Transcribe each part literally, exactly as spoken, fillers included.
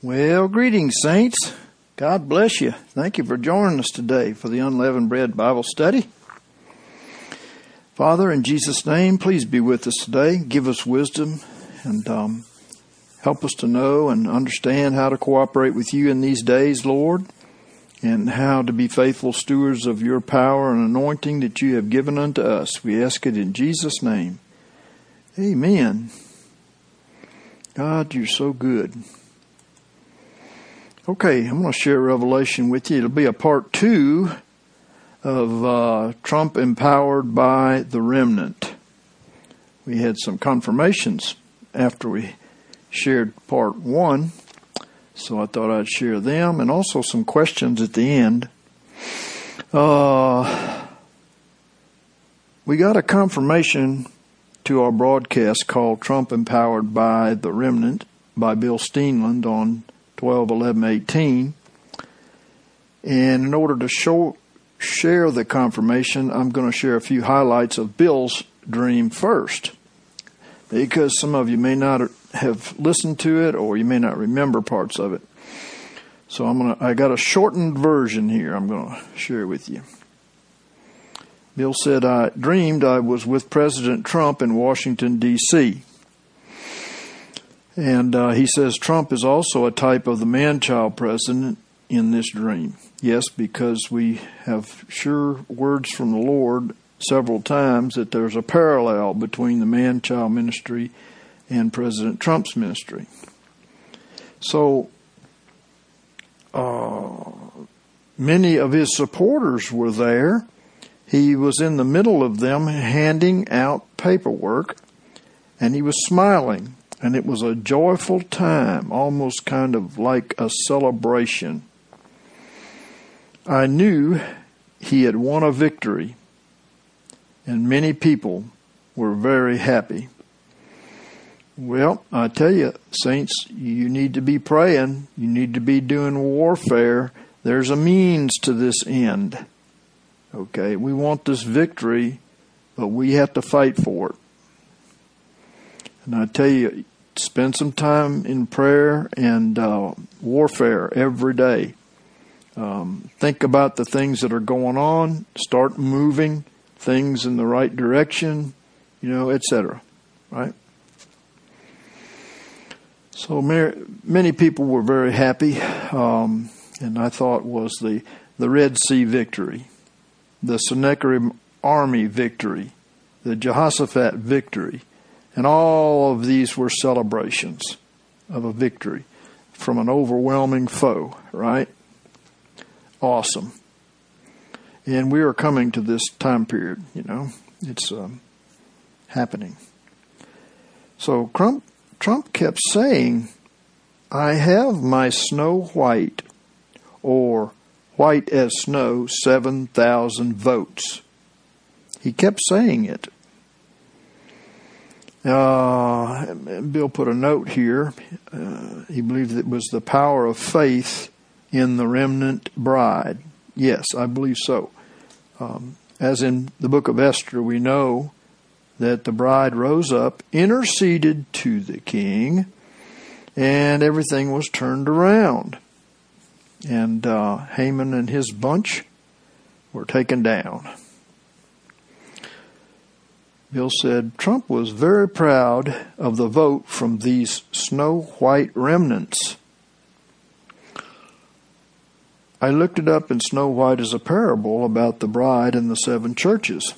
Well, greetings, saints. God bless you. Thank you for joining us today for the Unleavened Bread Bible Study. Father, in Jesus' name, please be with us today. Give us wisdom and um, help us to know and understand how to cooperate with you in these days, Lord, and how to be faithful stewards of your power and anointing that you have given unto us. We ask it in Jesus' name. Amen. God, you're so good. Okay, I'm going to share Revelation with you. It'll be a part two of uh, Trump empowered by the remnant. We had some confirmations after we shared part one, so I thought I'd share them, and also some questions at the end. Uh, we got a confirmation to our broadcast called Trump Empowered by the Remnant by Bill Steenland on twelve eleven eighteen, and in order to show share the confirmation, I'm going to share a few highlights of Bill's dream first, because some of you may not have listened to it or you may not remember parts of it. So I'm gonna I got a shortened version here I'm going to share with you. Bill said, I dreamed I was with President Trump in Washington, D C And uh, he says Trump is also a type of the man-child president in this dream. Yes, because we have sure words from the Lord several times that there's a parallel between the man-child ministry and President Trump's ministry. So uh, many of his supporters were there. He was in the middle of them handing out paperwork, and he was smiling. And it was a joyful time, almost kind of like a celebration. I knew he had won a victory, and many people were very happy. Well, I tell you, saints, you need to be praying. You need to be doing warfare. There's a means to this end. Okay, we want this victory, but we have to fight for it. And I tell you, spend some time in prayer and uh, warfare every day. Um, think about the things that are going on. Start moving things in the right direction, you know, et cetera. Right? So many people were very happy, um, and I thought was the, the Red Sea victory, the Sennacherib army victory, the Jehoshaphat victory. And all of these were celebrations of a victory from an overwhelming foe, right? Awesome. And we are coming to this time period, you know. It's um, happening. So Trump, Trump kept saying, I have my Snow White, or white as snow, seven thousand votes. He kept saying it. Uh, Bill put a note here. Uh, he believed it was the power of faith in the remnant bride. Yes, I believe so. Um, as in the book of Esther, we know that the bride rose up, interceded to the king, and everything was turned around. And uh, Haman and his bunch were taken down. Bill said, Trump was very proud of the vote from these snow white remnants. I looked it up, and Snow White is a parable about the bride and the seven churches.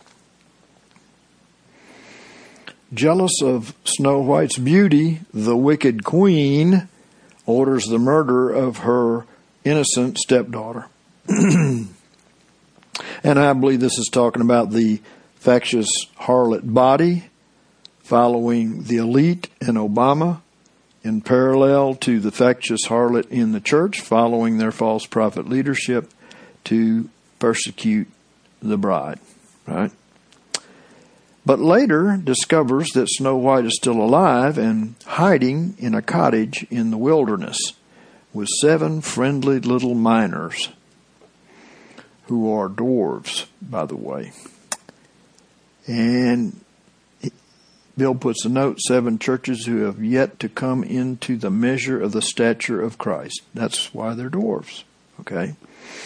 Jealous of Snow White's beauty, the wicked queen orders the murder of her innocent stepdaughter. And I believe this is talking about the factious harlot body following the elite and Obama, in parallel to the factious harlot in the church following their false prophet leadership to persecute the bride, right? But later discovers that Snow White is still alive and hiding in a cottage in the wilderness with seven friendly little miners, who are dwarves, by the way. And Bill puts a note, seven churches who have yet to come into the measure of the stature of Christ. That's why they're dwarfs. Okay.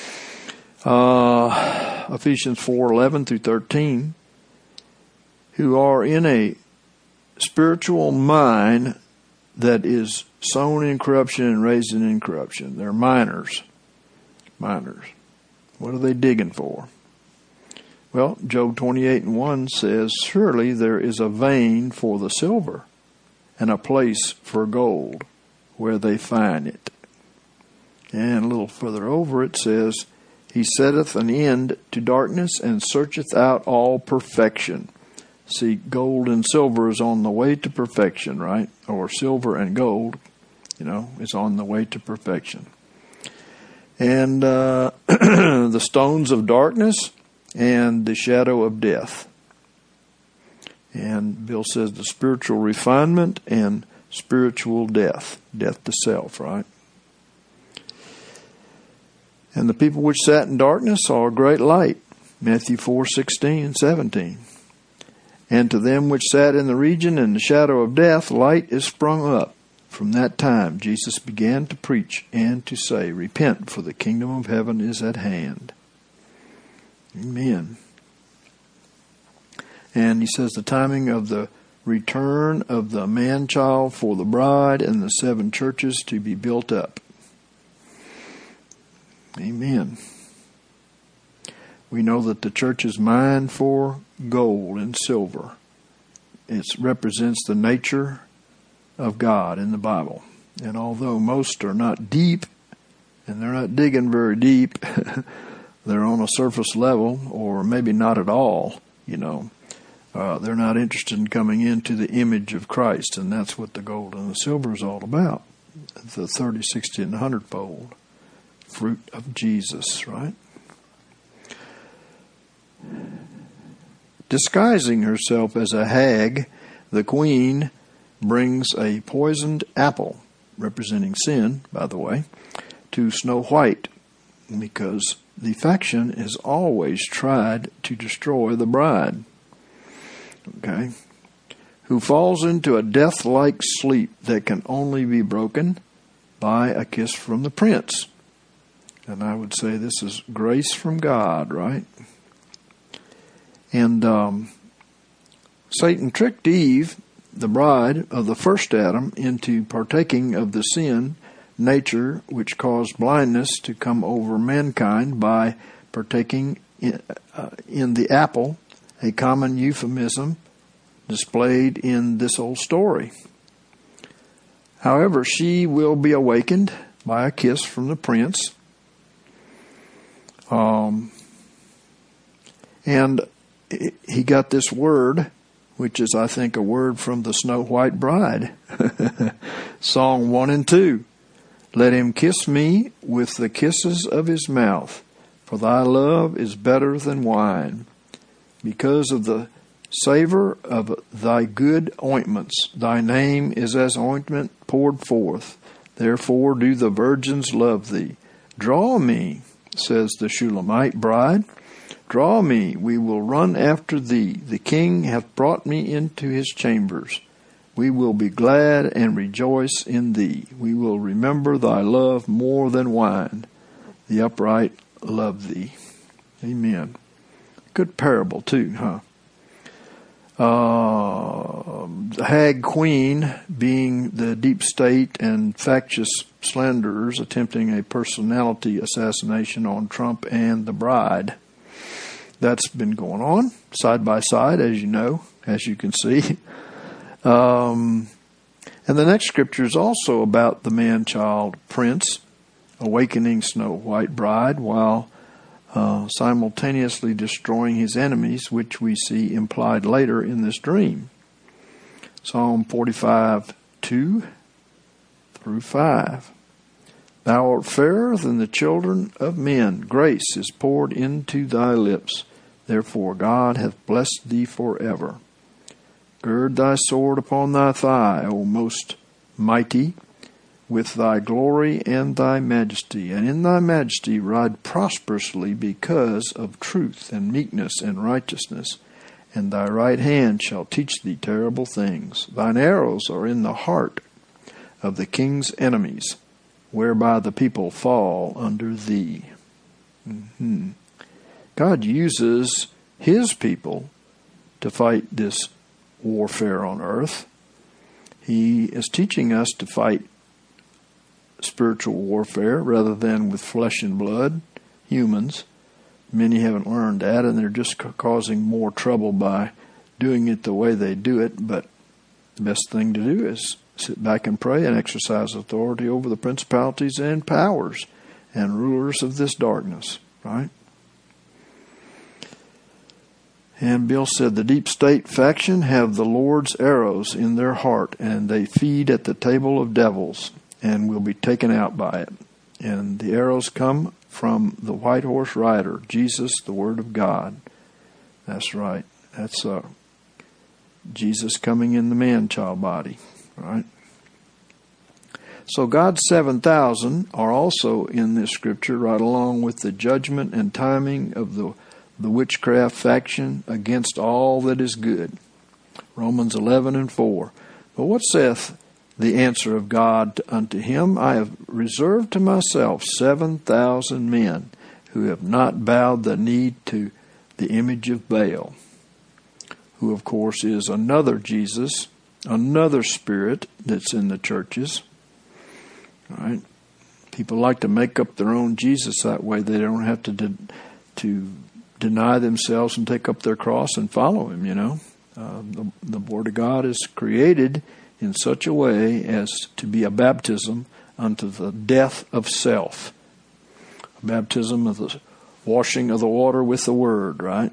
Uh, Ephesians four eleven through thirteen, who are in a spiritual mind that is sown in corruption and raised in incorruption. They're miners. Miners. What are they digging for? Well, Job twenty-eight and one says, surely there is a vein for the silver and a place for gold where they find it. And a little further over it says, he setteth an end to darkness and searcheth out all perfection. See, gold and silver is on the way to perfection, right? Or silver and gold, you know, is on the way to perfection. And uh, the stones of darkness and the shadow of death. And Bill says the spiritual refinement and spiritual death. Death to self, right? And the people which sat in darkness saw a great light. Matthew four sixteen and seventeen. And to them which sat in the region and the shadow of death, light is sprung up. From that time Jesus began to preach and to say, repent, for the kingdom of heaven is at hand. Amen. And he says the timing of the return of the man-child for the bride and the seven churches to be built up. Amen. We know that the church is mined for gold and silver. It represents the nature of God in the Bible. And although most are not deep, and they're not digging very deep, they're on a surface level, or maybe not at all, you know. Uh, they're not interested in coming into the image of Christ, and that's what the gold and the silver is all about. The thirty, sixty, and one hundred fold fruit of Jesus, right? Disguising herself as a hag, the queen brings a poisoned apple, representing sin, by the way, to Snow White, because the faction has always tried to destroy the bride. Okay? Who falls into a death-like sleep that can only be broken by a kiss from the prince. And I would say this is grace from God, right? And um, Satan tricked Eve, the bride of the first Adam, into partaking of the sin nature which caused blindness to come over mankind by partaking in, uh, in the apple, a common euphemism displayed in this old story. However, she will be awakened by a kiss from the prince. Um, and he got this word, which is, I think, a word from the Snow White Bride. Song one and two. Let him kiss me with the kisses of his mouth, for thy love is better than wine. Because of the savor of thy good ointments, thy name is as ointment poured forth. Therefore do the virgins love thee. Draw me, says the Shulamite bride. Draw me, we will run after thee. The king hath brought me into his chambers. We will be glad and rejoice in thee. We will remember thy love more than wine. The upright love thee. Amen. Good parable too, huh? Uh, the hag queen being the deep state and factious slanderers attempting a personality assassination on Trump and the bride. That's been going on side by side, as you know, as you can see. Um, and the next scripture is also about the man-child prince awakening Snow White bride while uh, simultaneously destroying his enemies, which we see implied later in this dream. Psalm forty-five, two through five. Thou art fairer than the children of men. Grace is poured into thy lips. Therefore God hath blessed thee forever. Gird thy sword upon thy thigh, O most mighty, with thy glory and thy majesty. And in thy majesty ride prosperously because of truth and meekness and righteousness. and thy right hand shall teach thee terrible things. Thine arrows are in the heart of the king's enemies, whereby the people fall under thee. Mm-hmm. God uses his people to fight this warfare on earth. He is teaching us to fight spiritual warfare rather than with flesh and blood, humans. Many haven't learned that, and they're just causing more trouble by doing it the way they do it. But the best thing to do is sit back and pray and exercise authority over the principalities and powers and rulers of this darkness, right? And Bill said, the deep state faction have the Lord's arrows in their heart, and they feed at the table of devils and will be taken out by it. And the arrows come from the white horse rider, Jesus, the Word of God. That's right. That's uh, Jesus coming in the man-child body, right? So God's seven thousand are also in this scripture, right along with the judgment and timing of the, the witchcraft faction against all that is good. Romans eleven and four. But what saith the answer of God unto him? I have reserved to myself seven thousand men who have not bowed the knee to the image of Baal, who of course is another Jesus, another spirit that's in the churches. All right? People like to make up their own Jesus that way. They don't have to de- to deny themselves and take up their cross and follow him, you know. Uh, the, the Word of God is created in such a way as to be a baptism unto the death of self. A baptism of the washing of the water with the Word, right?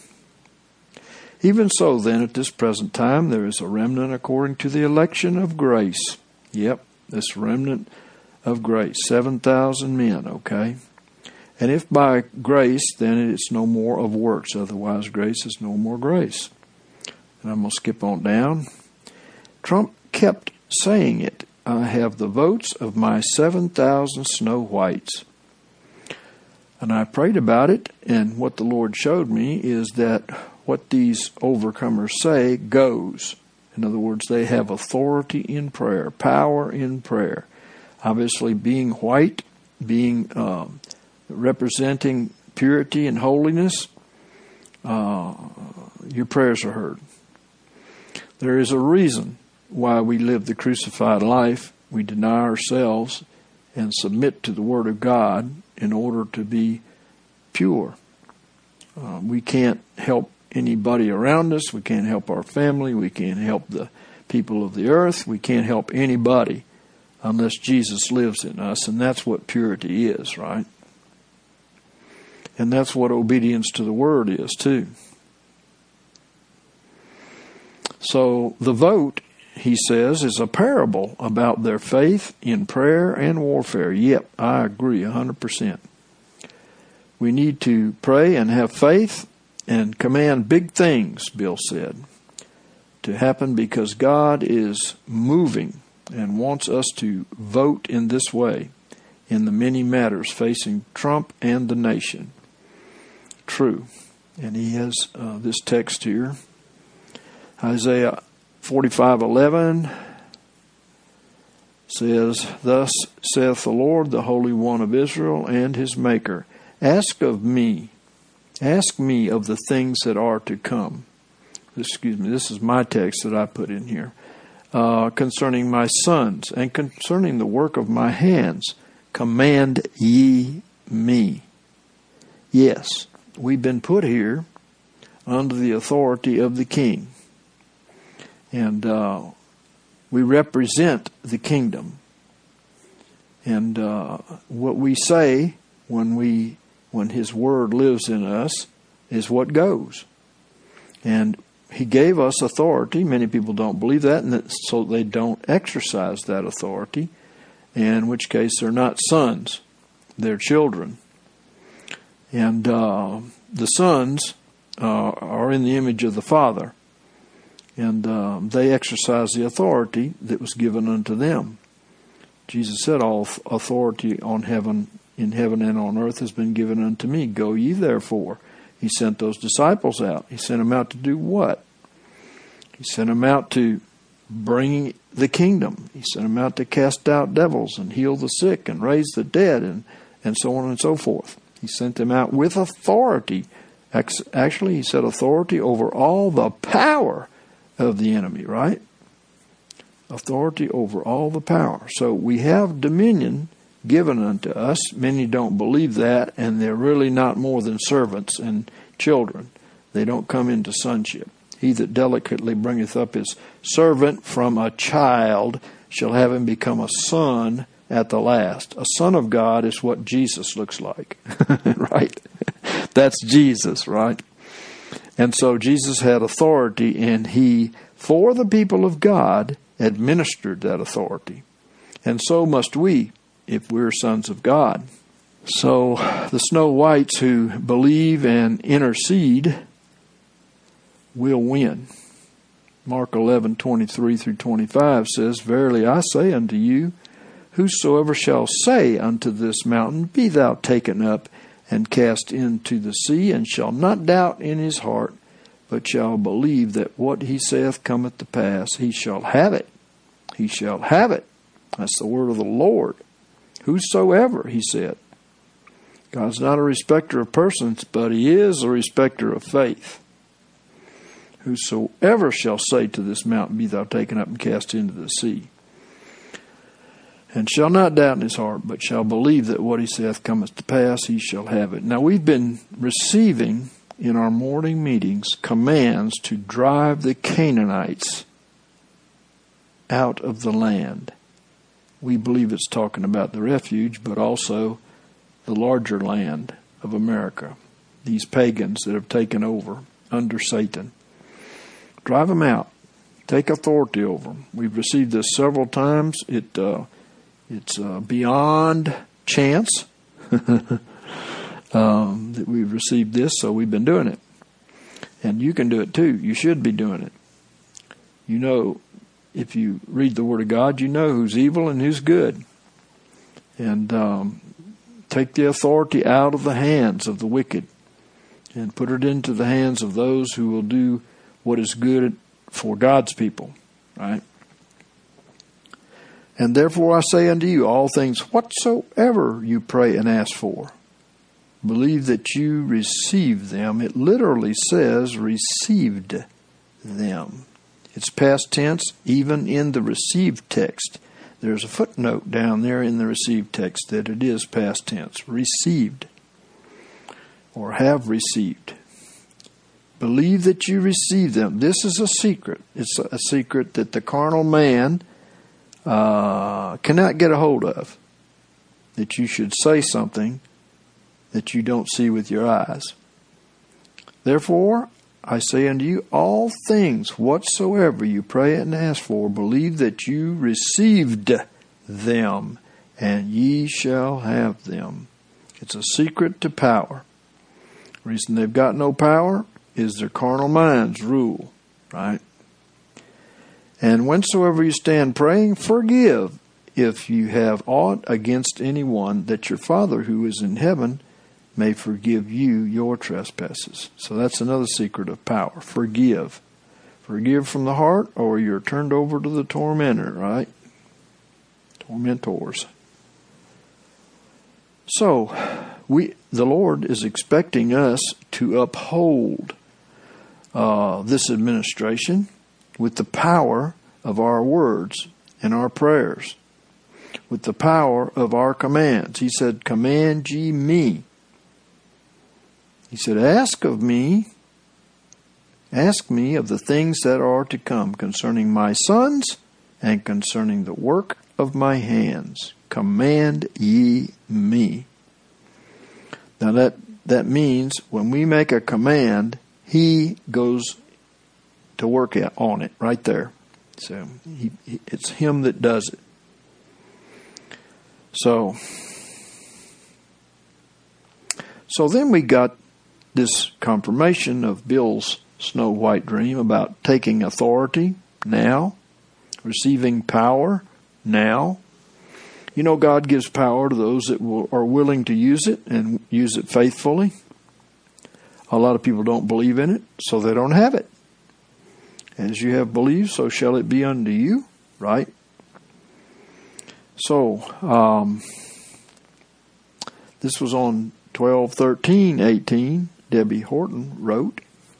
Even so, then, at this present time, there is a remnant according to the election of grace. Yep, this remnant of grace. seven thousand men, okay? And if by grace, then it's no more of works. Otherwise, grace is no more grace. And I'm going to skip on down. Trump kept saying it. I have the votes of my seven thousand Snow Whites. And I prayed about it, and what the Lord showed me is that what these overcomers say goes. In other words, they have authority in prayer, power in prayer. Obviously, being white, being um, representing purity and holiness, uh, your prayers are heard. There is a reason why we live the crucified life. We deny ourselves and submit to the Word of God in order to be pure. Uh, we can't help anybody around us. We can't help our family. We can't help the people of the earth. We can't help anybody unless Jesus lives in us, and that's what purity is, right? And that's what obedience to the Word is, too. So the vote, he says, is a parable about their faith in prayer and warfare. Yep, I agree one hundred percent. We need to pray and have faith and command big things, Bill said, to happen because God is moving and wants us to vote in this way in the many matters facing Trump and the nation. True. And he has uh, this text here. Isaiah forty-five eleven says, Thus saith the Lord, the Holy One of Israel and his Maker, Ask of me, ask me of the things that are to come. Excuse me, this is my text that I put in here. Uh, concerning my sons and concerning the work of my hands, command ye me. Yes, we've been put here under the authority of the king. And uh, we represent the kingdom. And uh, what we say when we when his word lives in us is what goes. And he gave us authority. Many people don't believe that, and that, so they don't exercise that authority, in which case they're not sons, they're children. And uh, the sons uh, are in the image of the Father, and uh, they exercise the authority that was given unto them. Jesus said, all authority on heaven, in heaven and on earth has been given unto me. Go ye therefore, He sent those disciples out. He sent them out to do what? He sent them out to bring the kingdom. He sent them out to cast out devils and heal the sick and raise the dead and, and so on and so forth. He sent them out with authority. Actually, he said authority over all the power of the enemy, right? Authority over all the power. So we have dominion given unto us. Many don't believe that, and they're really not more than servants and children. They don't come into sonship. He that delicately bringeth up his servant from a child shall have him become a son at the last. A son of God is what Jesus looks like, right? That's Jesus, right? And so Jesus had authority, and he, for the people of God, administered that authority. And so must we, if we're sons of God. So the Snow Whites who believe and intercede will win. Mark eleven, twenty-three through twenty-five says, Verily I say unto you, whosoever shall say unto this mountain, Be thou taken up and cast into the sea, and shall not doubt in his heart, but shall believe that what he saith cometh to pass, he shall have it. He shall have it. That's the word of the Lord. Whosoever, he said. God's not a respecter of persons, but he is a respecter of faith. Whosoever shall say to this mountain, Be thou taken up and cast into the sea, and shall not doubt in his heart, but shall believe that what he saith cometh to pass, he shall have it. Now we've been receiving in our morning meetings commands to drive the Canaanites out of the land. We believe it's talking about the refuge, but also the larger land of America. These pagans that have taken over under Satan. Drive them out. Take authority over them. We've received this several times. It uh, It's uh, beyond chance um, that we've received this, so we've been doing it. And you can do it too. You should be doing it. You know, if you read the Word of God, you know who's evil and who's good. And um, take the authority out of the hands of the wicked and put it into the hands of those who will do what is good for God's people, right? And therefore I say unto you, all things whatsoever you pray and ask for, believe that you receive them. It literally says received them. It's past tense, even in the received text. There's a footnote down there in the received text that it is past tense. Received, or have received. Believe that you receive them. This is a secret. It's a secret that the carnal man uh, cannot get a hold of. That you should say something that you don't see with your eyes. Therefore, I say unto you, all things whatsoever you pray and ask for, believe that you received them, and ye shall have them. It's a secret to power. The reason they've got no power is their carnal minds rule, right? And whensoever you stand praying, forgive if you have aught against anyone, that your Father who is in heaven may forgive you your trespasses. So that's another secret of power. Forgive. Forgive from the heart, or you're turned over to the tormentor, right? Tormentors. So, we, the Lord is expecting us to uphold uh, this administration with the power of our words and our prayers, with the power of our commands. He said, command ye me. He said, ask of me, ask me of the things that are to come concerning my sons and concerning the work of my hands. Command ye me. Now that, that means when we make a command, he goes to work on it right there. So he, he, it's him that does it. So, so then we got this confirmation of Bill's Snow White dream about taking authority now, receiving power now. You know, God gives power to those that will, are willing to use it and use it faithfully. A lot of people don't believe in it, so they don't have it. As you have believed, so shall it be unto you, right? So, um, this was on twelve thirteen eighteen. Debbie Horton wrote,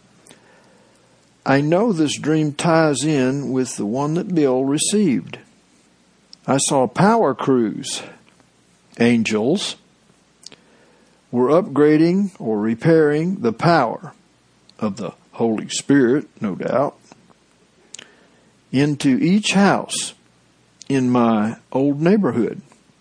I know this dream ties in with the one that Bill received. I saw power crews, angels, were upgrading or repairing the power of the Holy Spirit, no doubt, into each house in my old neighborhood,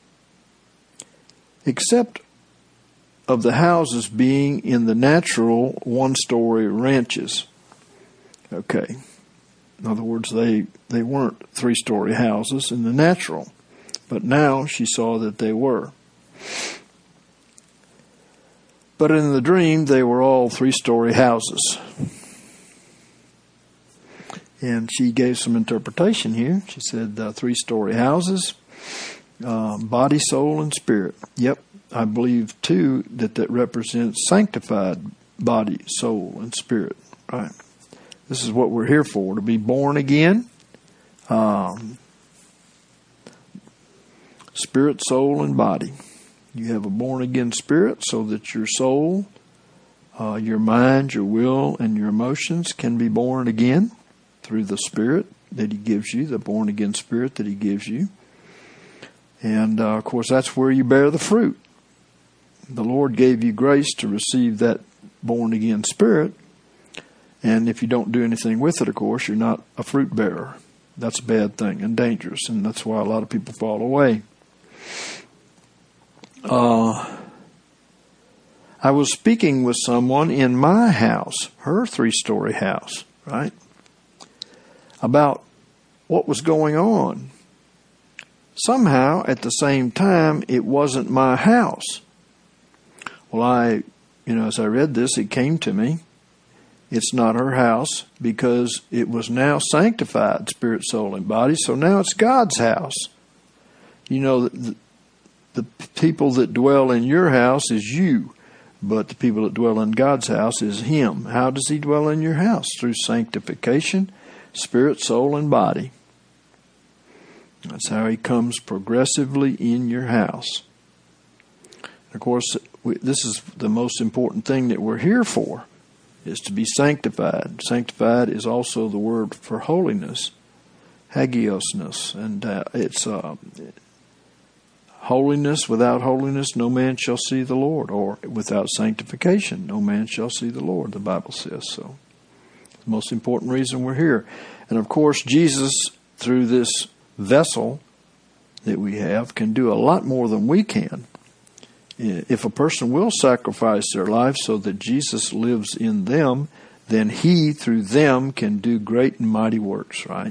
except of the houses being in the natural one-story ranches. Okay. In other words, they, they weren't three-story houses in the natural, but now she saw that they were. But in the dream, they were all three-story houses. And she gave some interpretation here. She said uh, three-story houses, uh, body, soul, and spirit. Yep, I believe, too, that that represents sanctified body, soul, and spirit. Right? This is what we're here for, to be born again. Um, spirit, soul, and body. You have a born-again spirit so that your soul, uh, your mind, your will, and your emotions can be born again through the Spirit that He gives you, the born-again Spirit that He gives you. And, uh, of course, that's where you bear the fruit. The Lord gave you grace to receive that born-again Spirit. And if you don't do anything with it, of course, you're not a fruit bearer. That's a bad thing and dangerous, and that's why a lot of people fall away. Uh, I was speaking with someone in my house, her three-story house, right, about what was going on. Somehow, at the same time, it wasn't my house. Well, I, you know, as I read this, it came to me. It's not her house because it was now sanctified, spirit, soul, and body. So now it's God's house. You know, the, the people that dwell in your house is you, but the people that dwell in God's house is Him. How does He dwell in your house? Through sanctification, spirit, soul, and body. That's how He comes progressively in your house. Of course, we, this is the most important thing that we're here for, is to be sanctified. Sanctified is also the word for holiness, hagiosness, and uh, it's uh, holiness. Without holiness, no man shall see the Lord, or without sanctification, no man shall see the Lord, the Bible says so. The most important reason we're here. And of course, Jesus, through this vessel that we have, can do a lot more than we can. If a person will sacrifice their life so that Jesus lives in them, then He, through them, can do great and mighty works, right?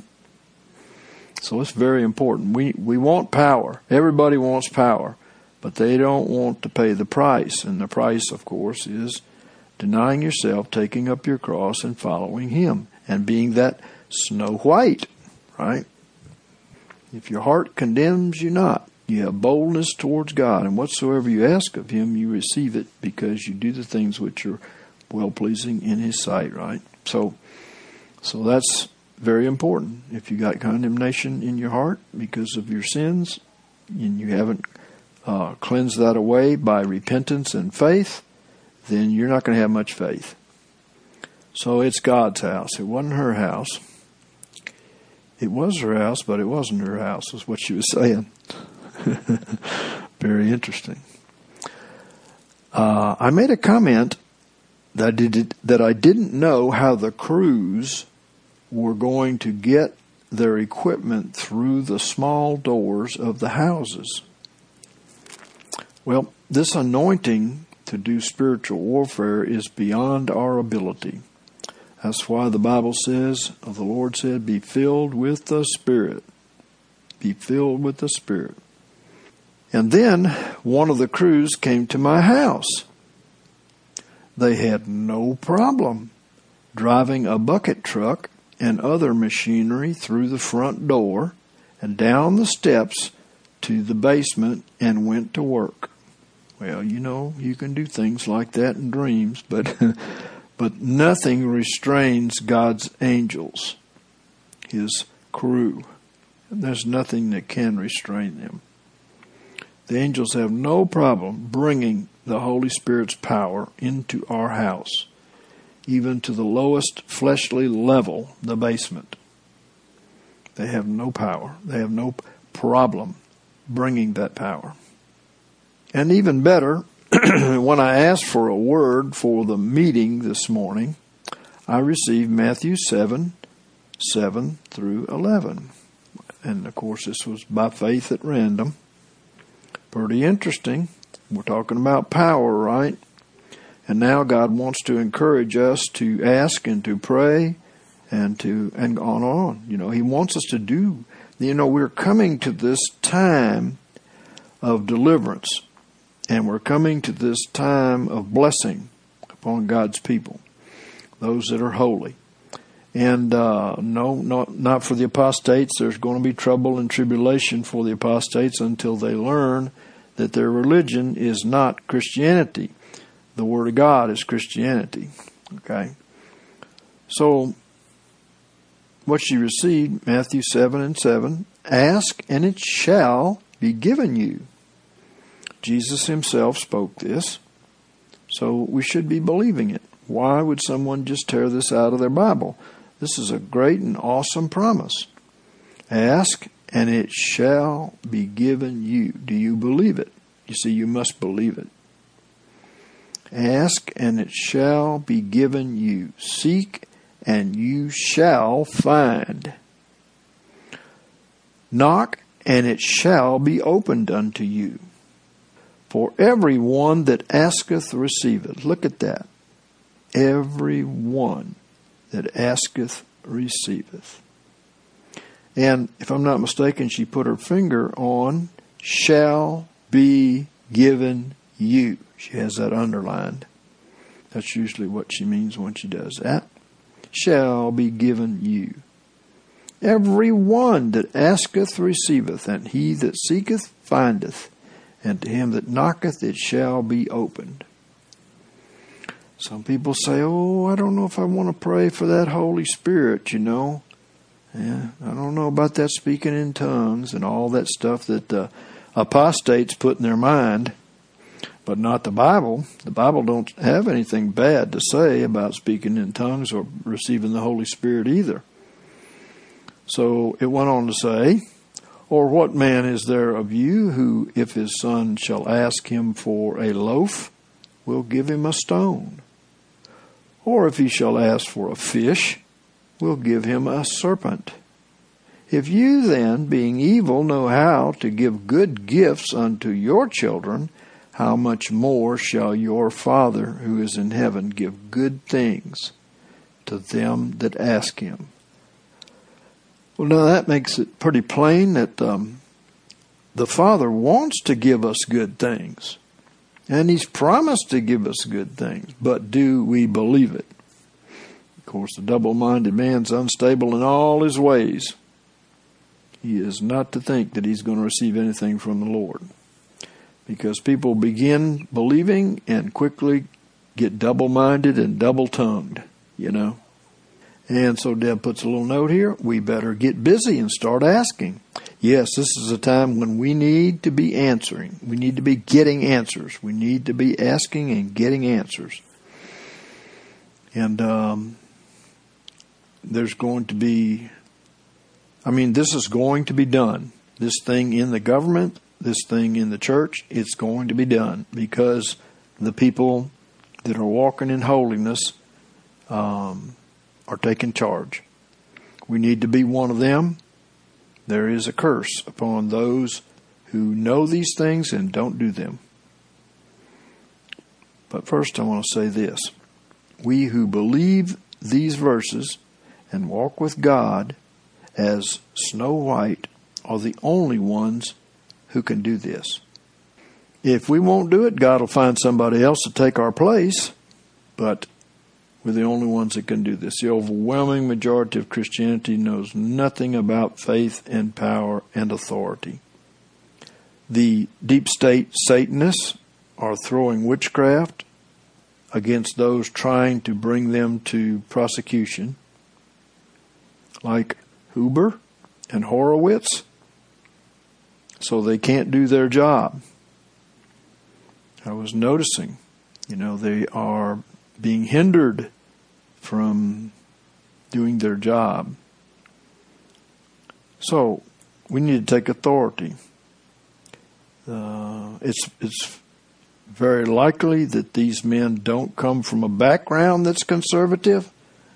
So it's very important. We we want power. Everybody wants power, but they don't want to pay the price. And the price, of course, is denying yourself, taking up your cross, and following Him, and being that snow white, right? If your heart condemns you not, you have boldness towards God, and whatsoever you ask of Him, you receive it, because you do the things which are well-pleasing in His sight, right? So, so that's very important. If you got condemnation in your heart because of your sins, and you haven't uh, cleansed that away by repentance and faith, then you're not going to have much faith. So it's God's house. It wasn't her house. It was her house, but it wasn't her house, is what she was saying. Very interesting. Uh, I made a comment that I, did, that I didn't know how the crews were going to get their equipment through the small doors of the houses. Well, this anointing to do spiritual warfare is beyond our ability. That's why the Bible says, the Lord said, be filled with the Spirit. Be filled with the Spirit. And then one of the crews came to my house. They had no problem driving a bucket truck and other machinery through the front door and down the steps to the basement and went to work. Well, you know, you can do things like that in dreams, but But nothing restrains God's angels, His crew. And there's nothing that can restrain them. The angels have no problem bringing the Holy Spirit's power into our house, even to the lowest fleshly level, the basement. They have no power. They have no problem bringing that power. And even better, when I asked for a word for the meeting this morning, I received Matthew seven, seven through eleven. And of course, this was by faith at random. Pretty interesting. We're talking about power, right? And now God wants to encourage us to ask and to pray and to, and on and on. You know, He wants us to do, you know, we're coming to this time of deliverance. And we're coming to this time of blessing upon God's people, those that are holy. And uh, no, not not for the apostates. There's going to be trouble and tribulation for the apostates until they learn that their religion is not Christianity. The Word of God is Christianity. Okay? So, what she received, Matthew seven and seven, ask and it shall be given you. Jesus Himself spoke this, so we should be believing it. Why would someone just tear this out of their Bible? This is a great and awesome promise. Ask, and it shall be given you. Do you believe it? You see, you must believe it. Ask, and it shall be given you. Seek, and you shall find. Knock, and it shall be opened unto you. For every one that asketh receiveth. Look at that. Every one that asketh receiveth. And if I'm not mistaken, she put her finger on shall be given you. She has that underlined. That's usually what she means when she does that. Shall be given you. Every one that asketh receiveth, and he that seeketh findeth. And to him that knocketh it shall be opened. Some people say, oh, I don't know if I want to pray for that Holy Spirit, you know. Yeah, I don't know about that speaking in tongues and all that stuff that the apostates put in their mind. But not the Bible. The Bible don't have anything bad to say about speaking in tongues or receiving the Holy Spirit either. So it went on to say, or what man is there of you who, if his son shall ask him for a loaf, will give him a stone? Or if he shall ask for a fish, will give him a serpent? If you then, being evil, know how to give good gifts unto your children, how much more shall your Father who is in heaven give good things to them that ask him? Well, now that makes it pretty plain that um, the Father wants to give us good things. And He's promised to give us good things. But do we believe it? Of course, the double-minded man's unstable in all his ways. He is not to think that he's going to receive anything from the Lord. Because people begin believing and quickly get double-minded and double-tongued, you know. And so Deb puts a little note here. We better get busy and start asking. Yes, this is a time when we need to be answering. We need to be getting answers. We need to be asking and getting answers. And um, there's going to be, I mean, this is going to be done. This thing in the government, this thing in the church, it's going to be done because the people that are walking in holiness um are taking charge. We need to be one of them. There is a curse upon those who know these things and don't do them. But first I want to say this. We who believe these verses and walk with God as Snow White are the only ones who can do this. If we won't do it, God will find somebody else to take our place. But we're the only ones that can do this. The overwhelming majority of Christianity knows nothing about faith and power and authority. The deep state Satanists are throwing witchcraft against those trying to bring them to prosecution, like Huber and Horowitz, so they can't do their job. I was noticing, you know, they are being hindered from doing their job. So we need to take authority. Uh, it's it's very likely that these men don't come from a background that's conservative.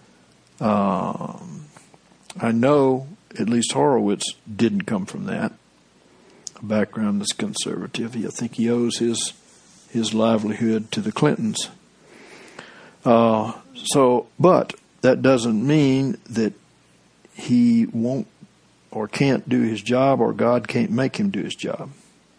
Um, I know at least Horowitz didn't come from that, a background that's conservative. I think he owes his his livelihood to the Clintons. Uh, so, but that doesn't mean that he won't or can't do his job, or God can't make him do his job.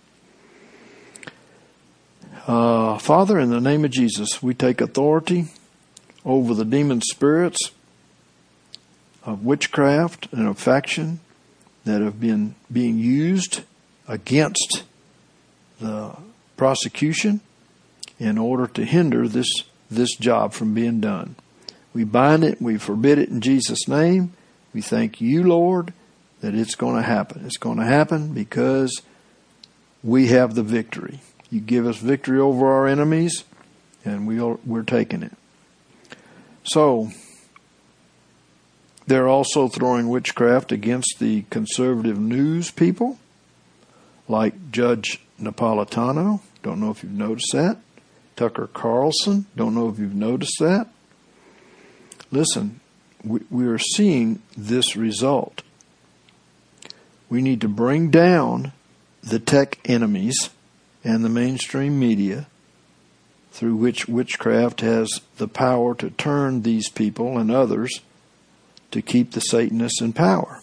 Uh, Father, in the name of Jesus, we take authority over the demon spirits of witchcraft and of faction that have been being used against the prosecution in order to hinder this, this job from being done. We bind it, we forbid it in Jesus' name. We thank you, Lord, that it's going to happen. It's going to happen because we have the victory. You give us victory over our enemies, and we'll, we're taking it. So, they're also throwing witchcraft against the conservative news people, like Judge Napolitano. Don't know if you've noticed that. Tucker Carlson. Don't know if you've noticed that. Listen, we, we are seeing this result. We need to bring down the tech enemies and the mainstream media, through which witchcraft has the power to turn these people and others to keep the Satanists in power.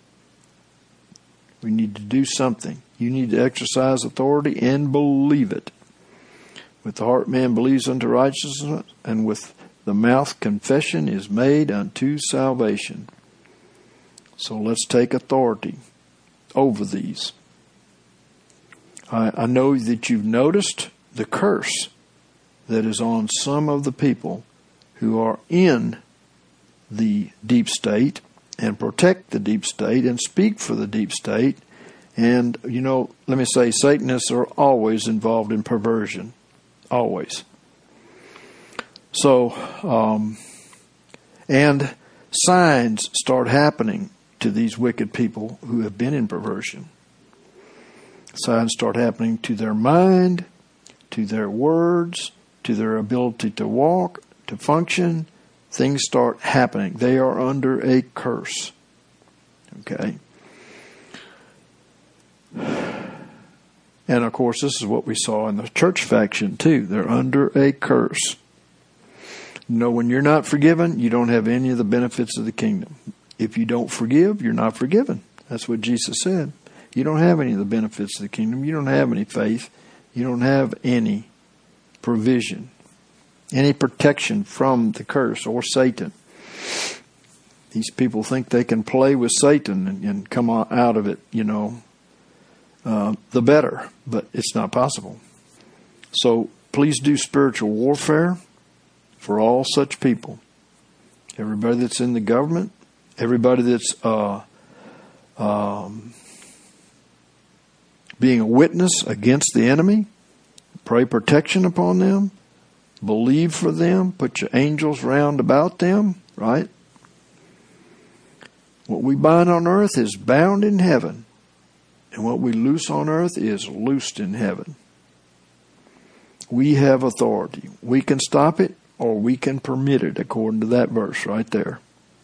We need to do something. You need to exercise authority and believe it. With the heart man believes unto righteousness, and with the mouth confession is made unto salvation. So let's take authority over these. I, I know that you've noticed the curse that is on some of the people who are in the deep state and protect the deep state and speak for the deep state. And, you know, let me say, Satanists are always involved in perversion. Always. So, um, and signs start happening to these wicked people who have been in perversion. Signs start happening to their mind, to their words, to their ability to walk, to function. Things start happening. They are under a curse. Okay? And of course, this is what we saw in the church faction too. They're under a curse. You know, when you're not forgiven, you don't have any of the benefits of the kingdom. If you don't forgive, you're not forgiven. That's what Jesus said. You don't have any of the benefits of the kingdom. You don't have any faith. You don't have any provision, any protection from the curse or Satan. These people think they can play with Satan and, and come out of it, you know, uh, the better, but it's not possible. So please do spiritual warfare for all such people. Everybody that's in the government, everybody that's uh, um, being a witness against the enemy, pray protection upon them, believe for them, put your angels round about them, right? What we bind on earth is bound in heaven, and what we loose on earth is loosed in heaven. We have authority. We can stop it, or we can permit it, according to that verse right there.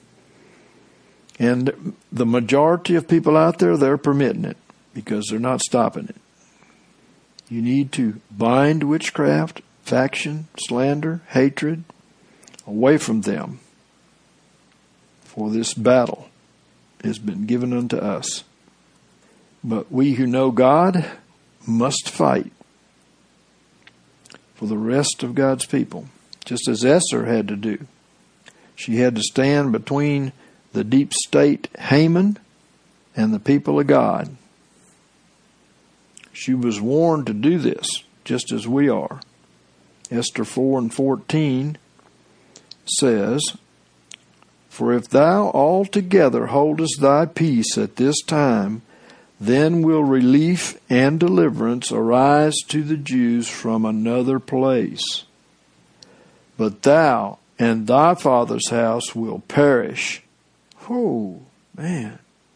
And the majority of people out there, they're permitting it because they're not stopping it. You need to bind witchcraft, faction, slander, hatred away from them, for this battle has been given unto us. But we who know God must fight for the rest of God's people, just as Esther had to do. She had to stand between the deep state Haman and the people of God. She was warned to do this, just as we are. Esther four and fourteen says, "For if thou altogether holdest thy peace at this time, then will relief and deliverance arise to the Jews from another place. But thou and thy father's house will perish." Oh, man.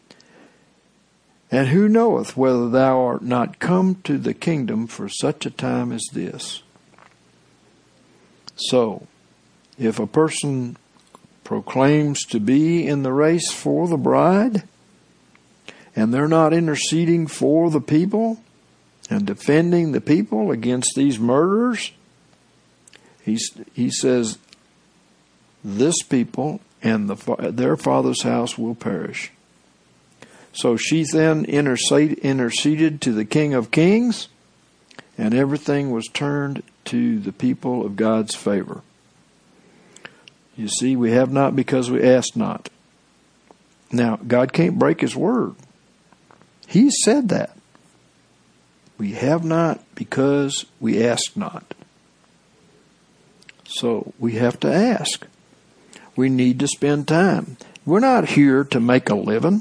"And who knoweth whether thou art not come to the kingdom for such a time as this?" So, if a person proclaims to be in the race for the bride, and they're not interceding for the people and defending the people against these murderers, he's, he says, this people and the, their father's house will perish. So she then intercede, interceded to the King of Kings, and everything was turned to the people of God's favor. You see, we have not because we ask not. Now, God can't break His word. He said that. We have not because we ask not. So we have to ask. We need to spend time. We're not here to make a living.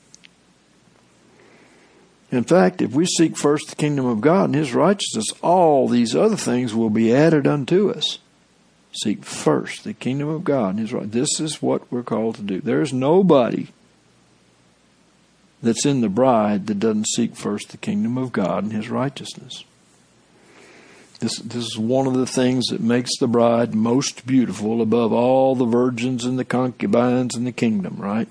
In fact, if we seek first the kingdom of God and His righteousness, all these other things will be added unto us. Seek first the kingdom of God and His righteousness. This is what we're called to do. There's nobody that's in the bride that doesn't seek first the kingdom of God and His righteousness. This, this is one of the things that makes the bride most beautiful above all the virgins and the concubines in the kingdom, right?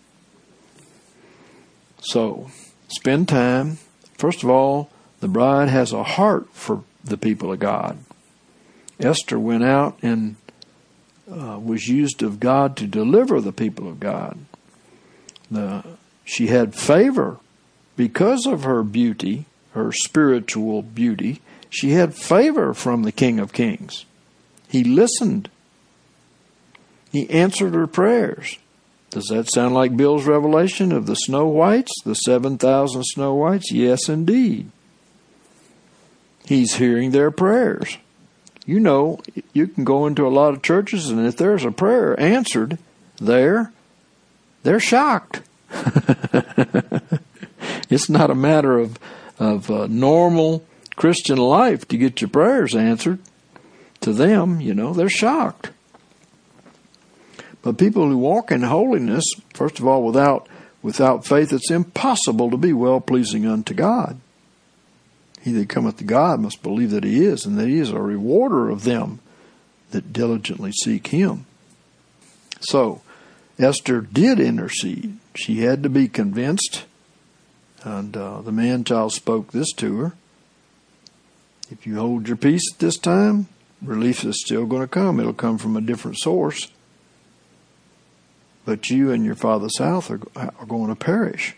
So, spend time. First of all, the bride has a heart for the people of God. Esther went out and uh, was used of God to deliver the people of God. The She had favor because of her beauty, her spiritual beauty. She had favor from the King of Kings. He listened. He answered her prayers. Does that sound like Bill's revelation of the Snow Whites, the seven thousand Snow Whites? Yes, indeed. He's hearing their prayers. You know, you can go into a lot of churches, and if there's a prayer answered there, they're shocked. It's not a matter of of uh, normal Christian life to get your prayers answered. To them, you know, they're shocked. But people who walk in holiness, first of all, without without faith, it's impossible to be well-pleasing unto God. He that cometh to God must believe that He is, and that He is a rewarder of them that diligently seek Him. So, Esther did intercede. She had to be convinced, and uh, the man-child spoke this to her. If you hold your peace at this time, relief is still going to come. It'll come from a different source. But you and your father's house are, are going to perish.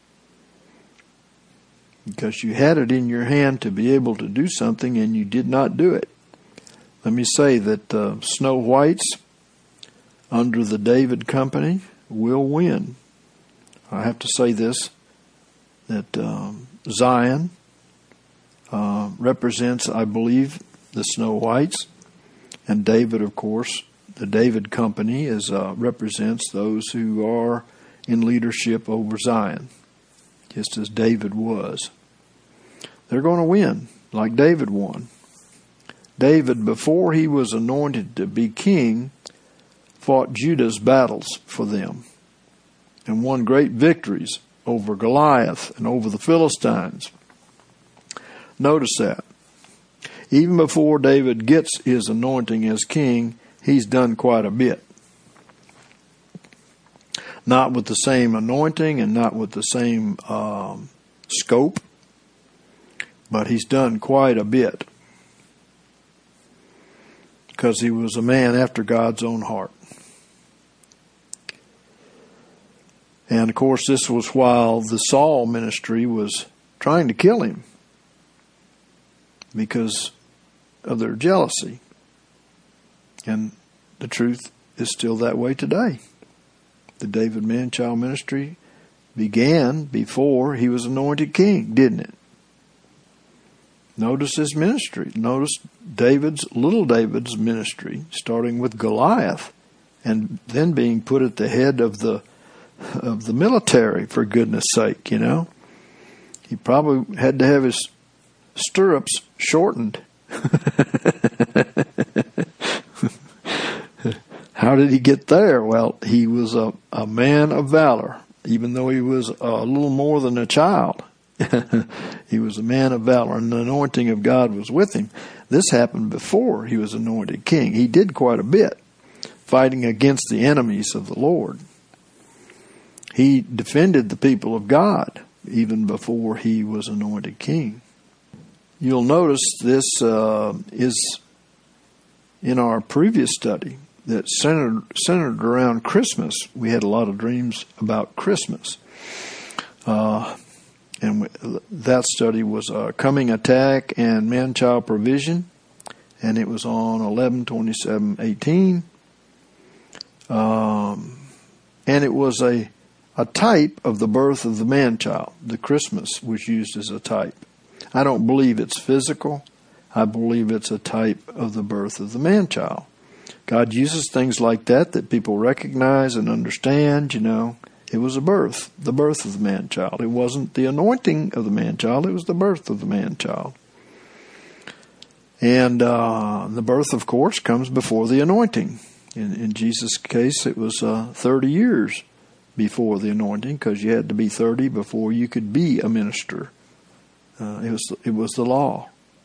Because you had it in your hand to be able to do something and you did not do it. Let me say that uh, Snow Whites under the David Company will win. I have to say this, that um, Zion uh, represents, I believe, the Snow Whites, and David, of course, the David Company is uh, represents those who are in leadership over Zion, just as David was. They're going to win, like David won. David, before he was anointed to be king, fought Judah's battles for them and won great victories over Goliath and over the Philistines. Notice that. Even before David gets his anointing as king, he's done quite a bit. Not with the same anointing and not with the same um, scope, but he's done quite a bit because he was a man after God's own heart. And of course, this was while the Saul ministry was trying to kill him because of their jealousy. And the truth is still that way today. The David Man-Child ministry began before he was anointed king, didn't it? Notice his ministry. Notice David's, little David's ministry, starting with Goliath and then being put at the head of the of the military, for goodness sake, you know. He probably had to have his stirrups shortened. How did he get there? Well, he was a, a man of valor, even though he was a little more than a child. He was a man of valor, and the anointing of God was with him. This happened before he was anointed king. He did quite a bit, fighting against the enemies of the Lord. He defended the people of God even before he was anointed king. You'll notice this uh, is in our previous study that centered, centered around Christmas. We had a lot of dreams about Christmas. Uh, and we, that study was uh, Coming Attack and Man-Child Provision, and it was on eleven twenty-seven eighteen. Um, and it was a, a type of the birth of the man-child. The Christmas was used as a type. I don't believe it's physical. I believe it's a type of the birth of the man-child. God uses things like that that people recognize and understand, you know. It was a birth, the birth of the man-child. It wasn't the anointing of the man-child. It was the birth of the man-child. And uh, the birth, of course, comes before the anointing. In, in Jesus' case, it was uh, thirty years before the anointing, because you had to be thirty before you could be a minister. Uh, it was it was the law.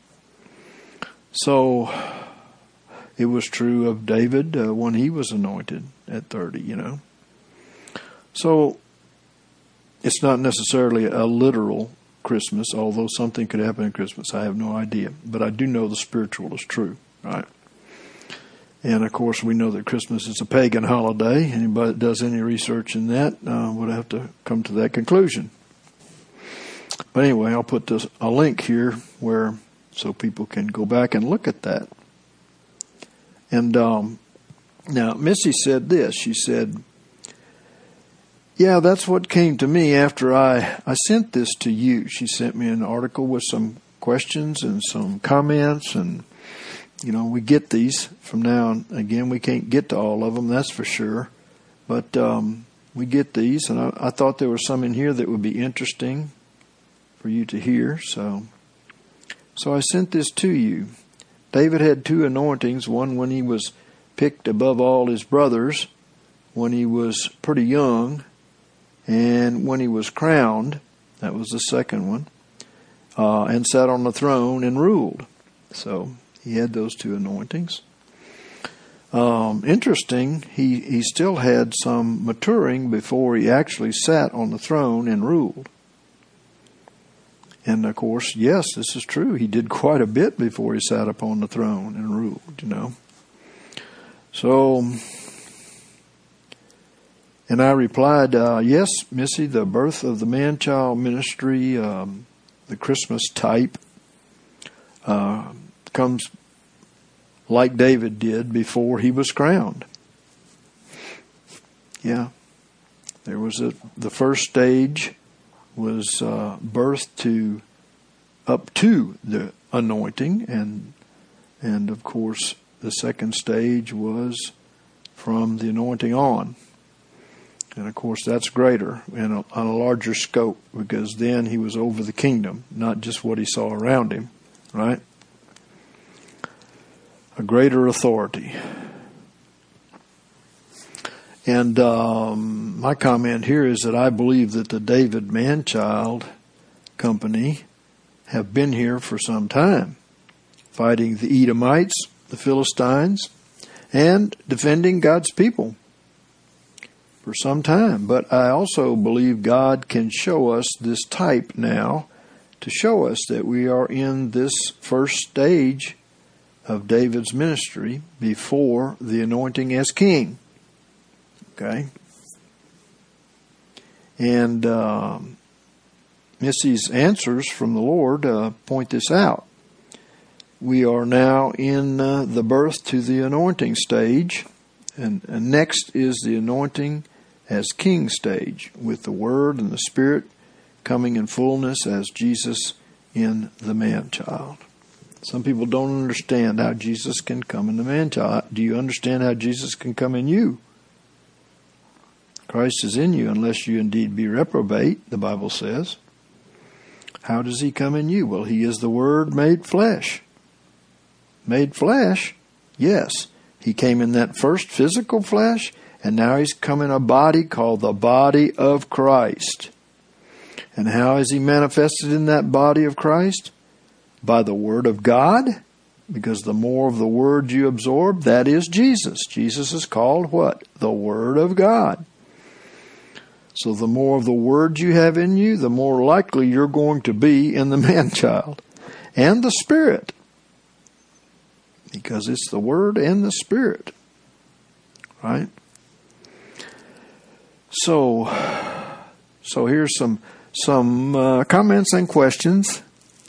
So it was true of David uh, when he was anointed at thirty, you know. So it's not necessarily a literal Christmas, although something could happen at Christmas. I have no idea. But I do know the spiritual is true, right? And, of course, we know that Christmas is a pagan holiday. Anybody that does any research in that uh, would have to come to that conclusion. But anyway, I'll put this, a link here where so people can go back and look at that. And um, now, Missy said this. She said, yeah, that's what came to me after I, I sent this to you. She sent me an article with some questions and some comments, and, you know, we get these from now on. Again, we can't get to all of them, that's for sure. But um, we get these, and I, I thought there was some in here that would be interesting for you to hear. So, so I sent this to you. David had two anointings, one when he was picked above all his brothers, when he was pretty young, and when he was crowned, that was the second one, uh, and sat on the throne and ruled. So he had those two anointings. Um, interesting, he, he still had some maturing before he actually sat on the throne and ruled. And, of course, yes, this is true. He did quite a bit before he sat upon the throne and ruled, you know. So, and I replied, uh, yes, Missy, the birth of the man-child ministry, um, the Christmas type, uh, comes like David did before he was crowned. Yeah. There was a, the first stage was uh, birth to up to the anointing, and and of course the second stage was from the anointing on. And of course that's greater and a, on a larger scope, because then he was over the kingdom, not just what he saw around him, right? A greater authority. And um, my comment here is that I believe that the David Man-Child Company have been here for some time, fighting the Edomites, the Philistines, and defending God's people for some time. But I also believe God can show us this type now to show us that we are in this first stage of David's ministry before the anointing as king. Okay? And um, Missy's answers from the Lord uh, point this out. We are now in uh, the birth to the anointing stage, and, and next is the anointing as king stage, with the Word and the Spirit coming in fullness as Jesus in the man-child. Some people don't understand how Jesus can come in the man-child. Do you understand how Jesus can come in you? Christ is in you unless you indeed be reprobate, the Bible says. How does he come in you? Well, he is the Word made flesh. Made flesh? Yes. He came in that first physical flesh, and now he's come in a body called the body of Christ. And how is he manifested in that body of Christ? By the Word of God, because the more of the Word you absorb, that is Jesus. Jesus is called what? The Word of God. So the more of the Word you have in you, the more likely you're going to be in the man-child. And the Spirit. Because it's the Word and the Spirit. Right? So, so here's some, some uh, comments and questions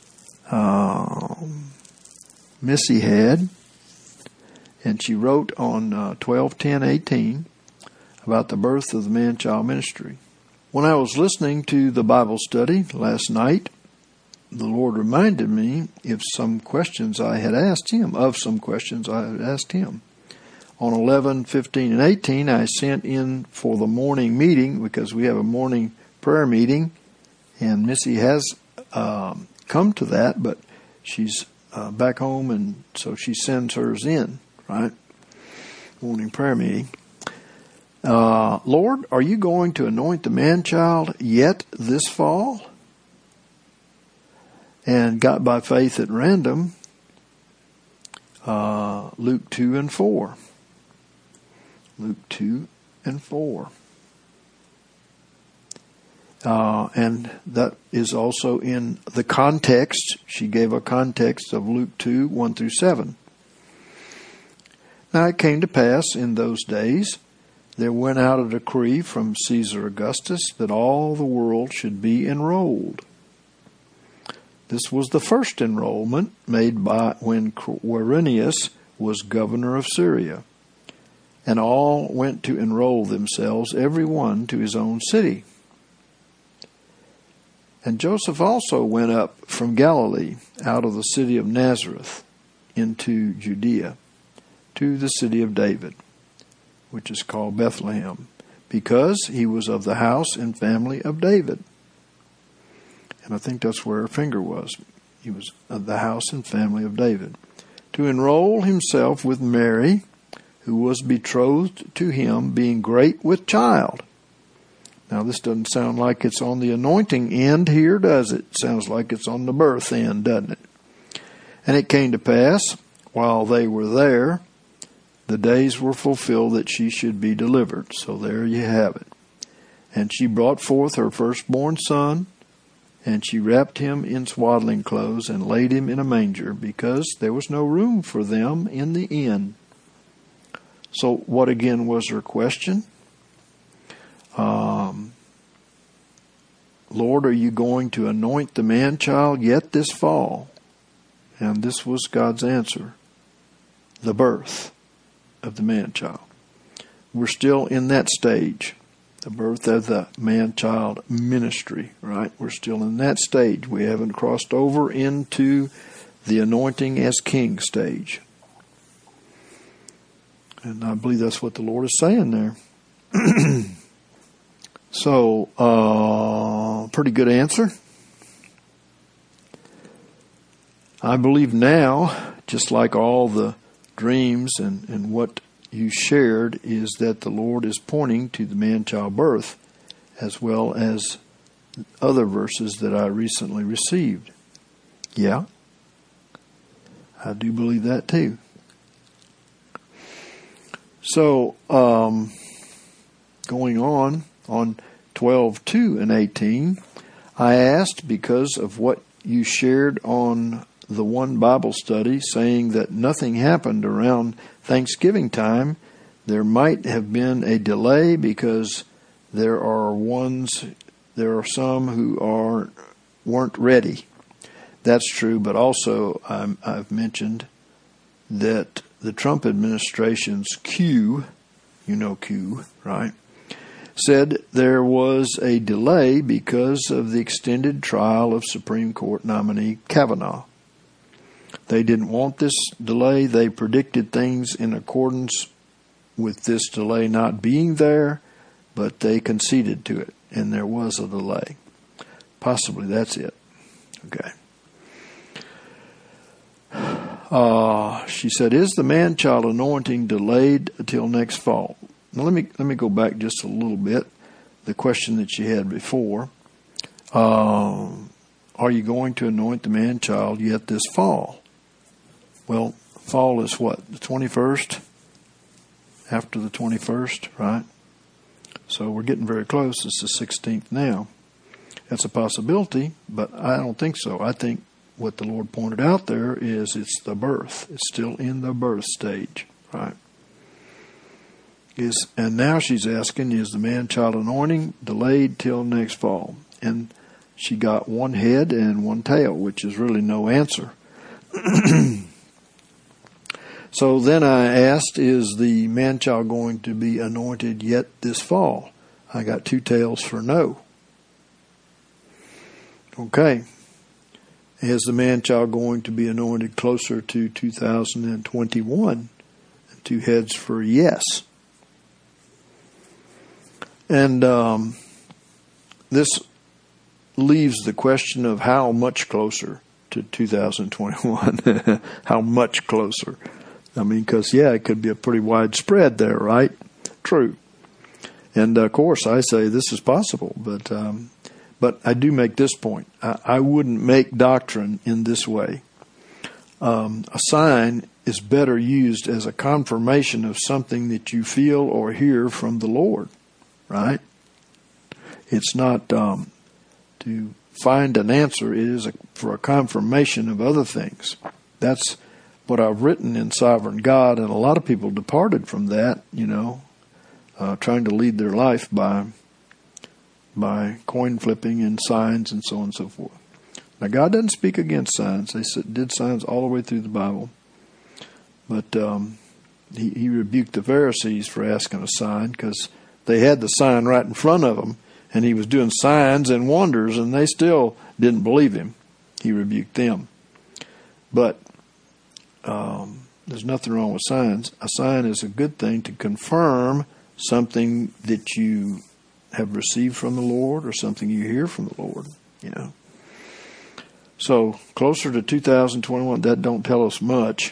Um, Missy had, and she wrote on uh, twelve ten eighteen about the birth of the man-child ministry. When I was listening to the Bible study last night, the Lord reminded me of some questions I had asked him, of some questions I had asked him. On eleven fifteen and eighteen, I sent in for the morning meeting, because we have a morning prayer meeting, and Missy has um, come to that, but she's uh, back home, and so she sends hers in, right? Morning prayer meeting. Uh, Lord, are you going to anoint the man-child yet this fall? And got by faith at random, uh, Luke two and four. Luke two and four. Uh, and that is also in the context. She gave a context of Luke two, one through seven. Now it came to pass in those days, there went out a decree from Caesar Augustus that all the world should be enrolled. This was the first enrollment made by when Quirinius was governor of Syria. And all went to enroll themselves, every one to his own city. And Joseph also went up from Galilee, out of the city of Nazareth, into Judea, to the city of David, which is called Bethlehem, because he was of the house and family of David. And I think that's where her finger was. He was of the house and family of David. To enroll himself with Mary, who was betrothed to him, being great with child. Now, this doesn't sound like it's on the anointing end here, does it? It sounds like it's on the birth end, doesn't it? And it came to pass, while they were there, the days were fulfilled that she should be delivered. So there you have it. And she brought forth her firstborn son, and she wrapped him in swaddling clothes and laid him in a manger, because there was no room for them in the inn. So what again was her question? Um, Lord, are you going to anoint the man-child yet this fall? And this was God's answer. The birth of the man-child. We're still in that stage. The birth of the man-child ministry, right? We're still in that stage. We haven't crossed over into the anointing as king stage. And I believe that's what the Lord is saying there. So, uh, pretty good answer. I believe now, just like all the dreams and, and what you shared, is that the Lord is pointing to the man-child birth, as well as other verses that I recently received. Yeah, I do believe that too. So, um, going on, on twelve two and eighteen, I asked, because of what you shared on the one Bible study, saying that nothing happened around Thanksgiving time, there might have been a delay because there are ones, there are some who are weren't ready. That's true, but also I'm, I've mentioned that the Trump administration's Q, you know Q, right, said there was a delay because of the extended trial of Supreme Court nominee Kavanaugh. They didn't want this delay. They predicted things in accordance with this delay not being there, but they conceded to it, and there was a delay. Possibly that's it. Okay. Uh, she said, is the man-child anointing delayed until next fall? Now let me let me go back just a little bit. The question that she had before. Uh, are you going to anoint the man-child yet this fall? Well, fall is what? The twenty-first? After the twenty-first, right? So we're getting very close. It's the sixteenth now. That's a possibility, but I don't think so. I think what the Lord pointed out there is it's the birth. It's still in the birth stage, right? Is and now she's asking, is the man-child anointing delayed till next fall? And she got one head and one tail, which is really no answer. So then I asked, is the man-child going to be anointed yet this fall? I got two tails for no. Okay. Is the man-child going to be anointed closer to two thousand twenty-one? And two heads for yes. And um, this leaves the question of how much closer to two thousand twenty-one. How much closer? I mean, because, yeah, it could be a pretty wide spread there, right? True. And, of course, I say this is possible, but um, but I do make this point. I, I wouldn't make doctrine in this way. Um, a sign is better used as a confirmation of something that you feel or hear from the Lord, right? It's not um, to find an answer. It is a, for a confirmation of other things. That's what I've written in Sovereign God, and a lot of people departed from that, you know, uh, trying to lead their life by by coin flipping and signs and so on and so forth. Now, God doesn't speak against signs. They did signs all the way through the Bible. But um, he, he rebuked the Pharisees for asking a sign because they had the sign right in front of them, and he was doing signs and wonders, and they still didn't believe him. He rebuked them. But um, there's nothing wrong with signs. A sign is a good thing to confirm something that you have received from the Lord or something you hear from the Lord, you know. So closer to two thousand twenty-one, that don't tell us much.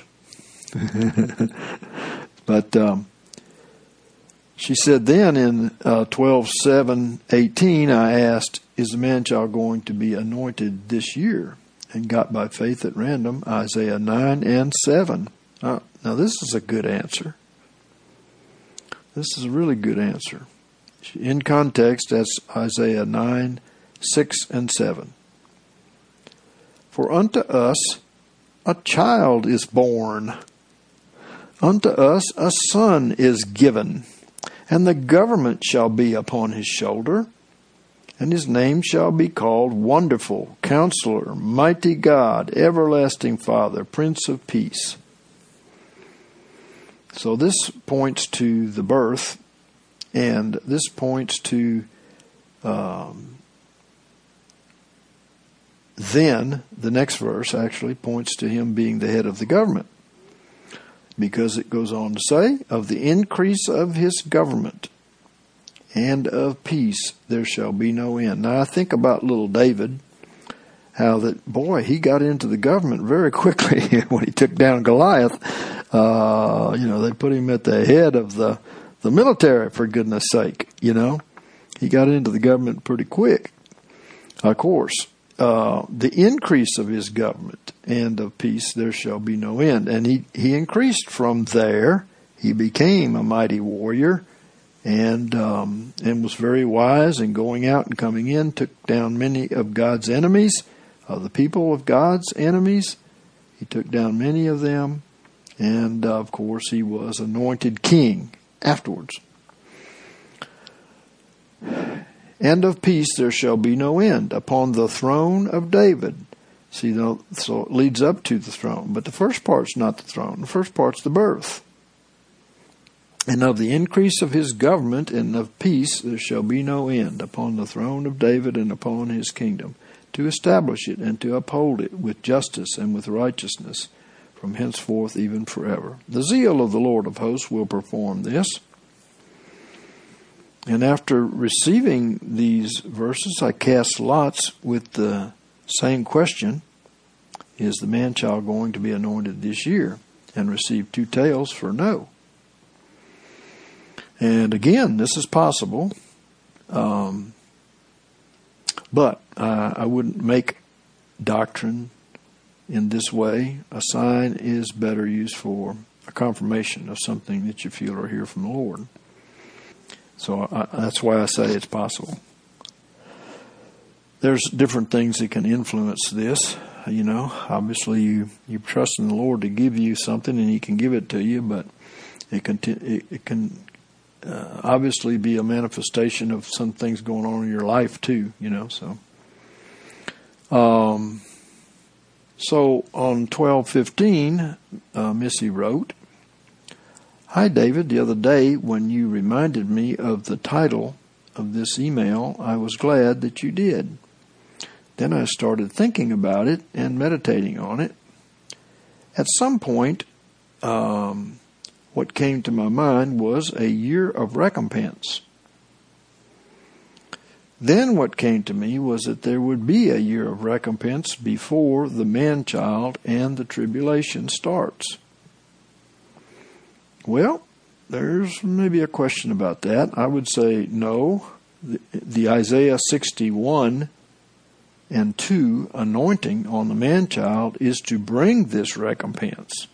But um, she said then in uh, twelve seven eighteen, I asked, is the man-child going to be anointed this year? And got by faith at random Isaiah nine and seven. Uh, now this is a good answer. This is a really good answer. In context, that's Isaiah nine, six and seven. For unto us a child is born, unto us a son is given, and the government shall be upon his shoulder, and his name shall be called Wonderful, Counselor, Mighty God, Everlasting Father, Prince of Peace. So this points to the birth, and this points to um, then, the next verse actually points to him being the head of the government, because it goes on to say, of the increase of his government and of peace there shall be no end. Now I think about little David, how that, boy, he got into the government very quickly when he took down Goliath. Uh, you know, they put him at the head of the, the military, for goodness sake, you know. He got into the government pretty quick. Of course, uh, the increase of his government and of peace there shall be no end. And he, he increased from there. He became a mighty warrior and um, and was very wise in going out and coming in, took down many of God's enemies, of the people of God's enemies. He took down many of them. And, uh, of course, he was anointed king afterwards. And of peace there shall be no end upon the throne of David. See, so it leads up to the throne. But the first part's not the throne. The first part's the birth. And of the increase of his government and of peace there shall be no end upon the throne of David and upon his kingdom, to establish it and to uphold it with justice and with righteousness from henceforth even forever. The zeal of the Lord of hosts will perform this. And after receiving these verses, I cast lots with the same question: is the man-child going to be anointed this year? And received two tails for no. And again, this is possible, um, but uh, I wouldn't make doctrine in this way. A sign is better used for a confirmation of something that you feel or hear from the Lord. So I, that's why I say it's possible. There's different things that can influence this. You know, obviously you, you trust in the Lord to give you something, and He can give it to you, but it can, it, it can uh, obviously be a manifestation of some things going on in your life too, you know, so. Um, so on twelve fifteen, uh, Missy wrote, "Hi, David. The other day when you reminded me of the title of this email, I was glad that you did. Then I started thinking about it and meditating on it. At some point, um, what came to my mind was a year of recompense. Then what came to me was that there would be a year of recompense before the man-child and the tribulation starts." Well, there's maybe a question about that. I would say no. The, the Isaiah sixty-one and two anointing on the man-child is to bring this recompense.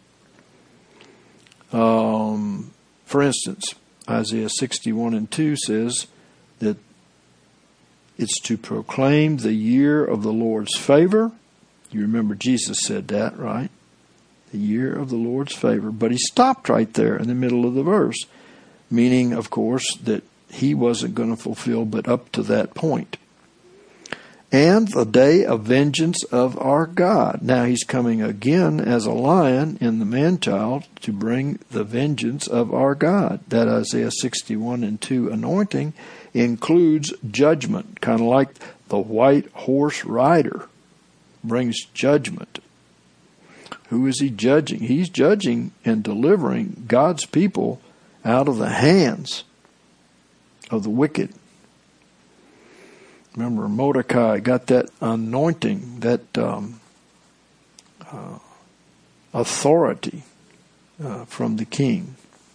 Um, for instance, Isaiah sixty-one and two says that it's to proclaim the year of the Lord's favor. You remember Jesus said that, right? The year of the Lord's favor. But he stopped right there in the middle of the verse, meaning, of course, that he wasn't going to fulfill but up to that point. And the day of vengeance of our God. Now he's coming again as a lion in the man-child to bring the vengeance of our God. That Isaiah sixty-one and two anointing includes judgment, kind of like the white horse rider brings judgment. Who is he judging? He's judging and delivering God's people out of the hands of the wicked. Remember, Mordecai got that anointing, that um, uh, authority uh, from the king.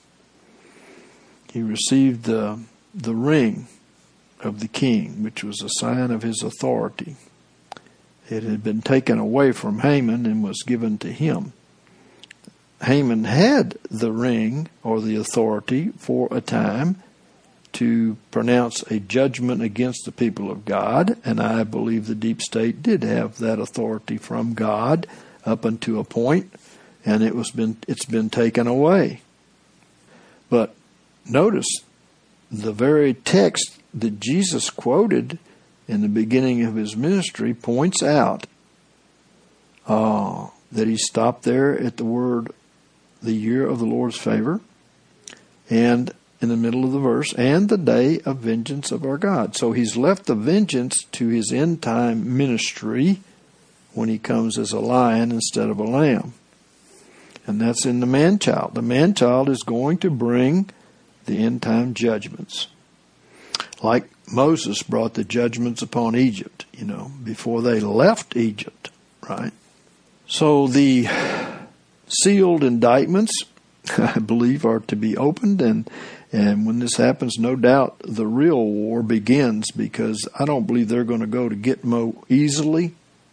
He received the, the ring of the king, which was a sign of his authority. It had been taken away from Haman and was given to him. Haman had the ring or the authority for a time to pronounce a judgment against the people of God, and I believe the deep state did have that authority from God up until a point, and it was been it's been taken away. But notice the very text that Jesus quoted in the beginning of his ministry points out uh, that he stopped there at the word, the year of the Lord's favor, and in the middle of the verse, and the day of vengeance of our God. So he's left the vengeance to his end time ministry when he comes as a lion instead of a lamb. And that's in the man-child. The man-child is going to bring the end time judgments. Like Moses brought the judgments upon Egypt, you know, before they left Egypt, right? So the sealed indictments, I believe, are to be opened, and And when this happens, no doubt the real war begins, because I don't believe they're going to go to Gitmo easily.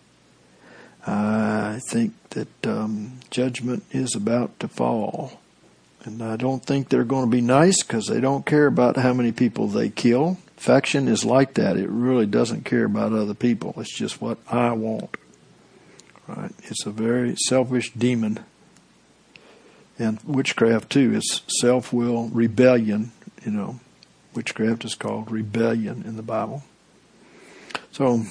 I think that um, judgment is about to fall. And I don't think they're going to be nice, because they don't care about how many people they kill. Faction is like that. It really doesn't care about other people. It's just what I want. Right? It's a very selfish demon. And witchcraft, too, is self-will, rebellion, you know. Witchcraft is called rebellion in the Bible. So,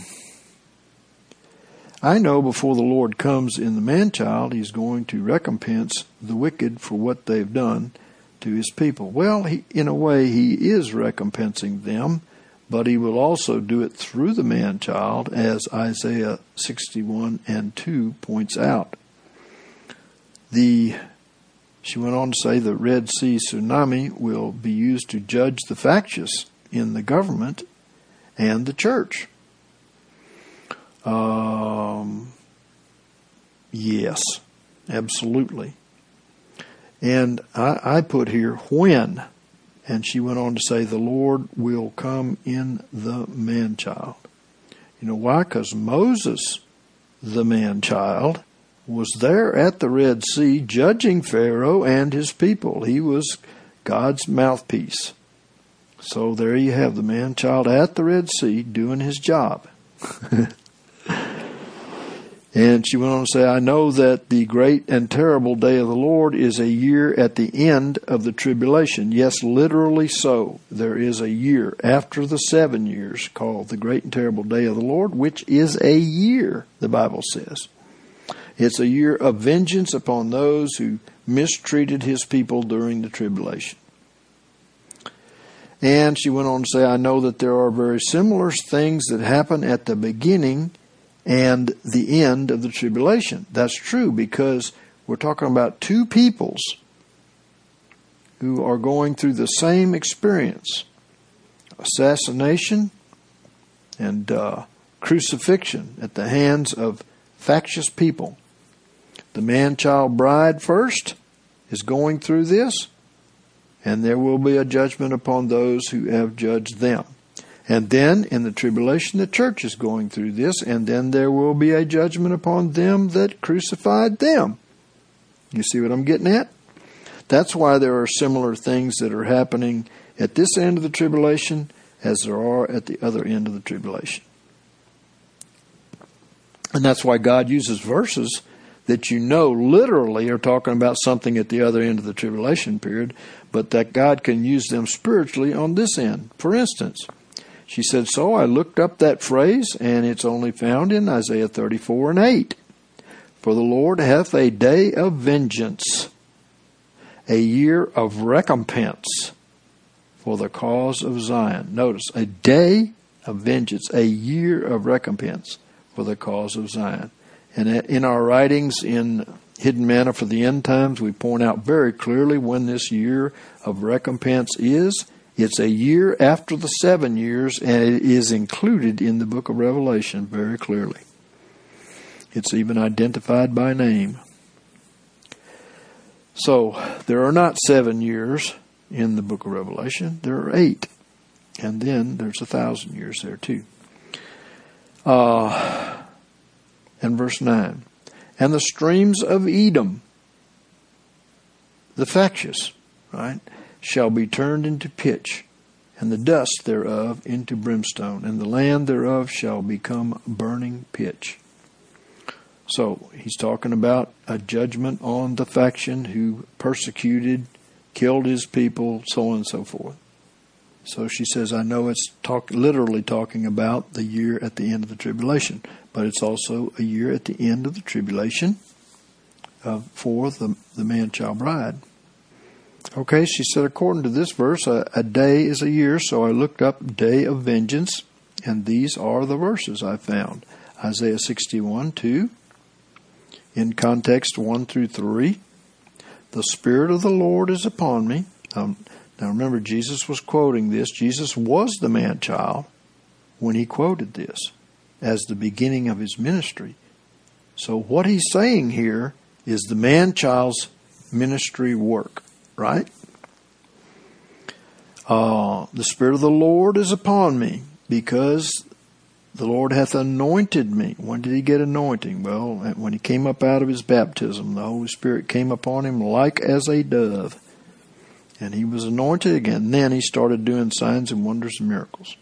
I know before the Lord comes in the man-child, he's going to recompense the wicked for what they've done to his people. Well, he, in a way, he is recompensing them, but he will also do it through the man-child, as Isaiah sixty-one and two points out. The, she went on to say the Red Sea tsunami will be used to judge the factious in the government and the church. Um, yes, absolutely. And I, I put here, when, and she went on to say, the Lord will come in the man-child. You know why? Because Moses, the man-child, was there at the Red Sea judging Pharaoh and his people. He was God's mouthpiece. So there you have the man-child at the Red Sea doing his job. And she went on to say, I know that the great and terrible day of the Lord is a year at the end of the tribulation. Yes, literally so. There is a year after the seven years called the great and terrible day of the Lord, which is a year, the Bible says. It's a year of vengeance upon those who mistreated his people during the tribulation. And she went on to say, I know that there are very similar things that happen at the beginning and the end of the tribulation. That's true, because we're talking about two peoples who are going through the same experience. Assassination and uh, crucifixion at the hands of factious people. The man-child bride first is going through this, and there will be a judgment upon those who have judged them. And then, in the tribulation, the church is going through this, and then there will be a judgment upon them that crucified them. You see what I'm getting at? That's why there are similar things that are happening at this end of the tribulation as there are at the other end of the tribulation. And that's why God uses verses that you know literally are talking about something at the other end of the tribulation period, but that God can use them spiritually on this end. For instance, she said, so I looked up that phrase, and it's only found in Isaiah thirty-four and eight. For the Lord hath a day of vengeance, a year of recompense for the cause of Zion. Notice, a day of vengeance, a year of recompense for the cause of Zion. And in our writings in Hidden Manna for the End Times, we point out very clearly when this year of recompense is. It's a year after the seven years, and it is included in the book of Revelation very clearly. It's even identified by name. So, there are not seven years in the book of Revelation. There are eight. And then there's a thousand years there too. Uh, and verse nine. And the streams of Edom, the factious, right, shall be turned into pitch, and the dust thereof into brimstone, and the land thereof shall become burning pitch. So, he's talking about a judgment on the faction who persecuted, killed his people, so on and so forth. So she says, I know it's talk, literally talking about the year at the end of the tribulation, but it's also a year at the end of the tribulation uh, for the, the man-child bride. Okay, she said, according to this verse, a, a day is a year, so I looked up day of vengeance, and these are the verses I found. Isaiah sixty-one, two, in context one through three. The Spirit of the Lord is upon me. Um, now remember, Jesus was quoting this. Jesus was the man-child when he quoted this as the beginning of his ministry. So what he's saying here is the man-child's ministry work. Right? Uh, the Spirit of the Lord is upon me, because the Lord hath anointed me. When did he get anointing? Well, when he came up out of his baptism, the Holy Spirit came upon him like as a dove. And he was anointed again. Then he started doing signs and wonders and miracles.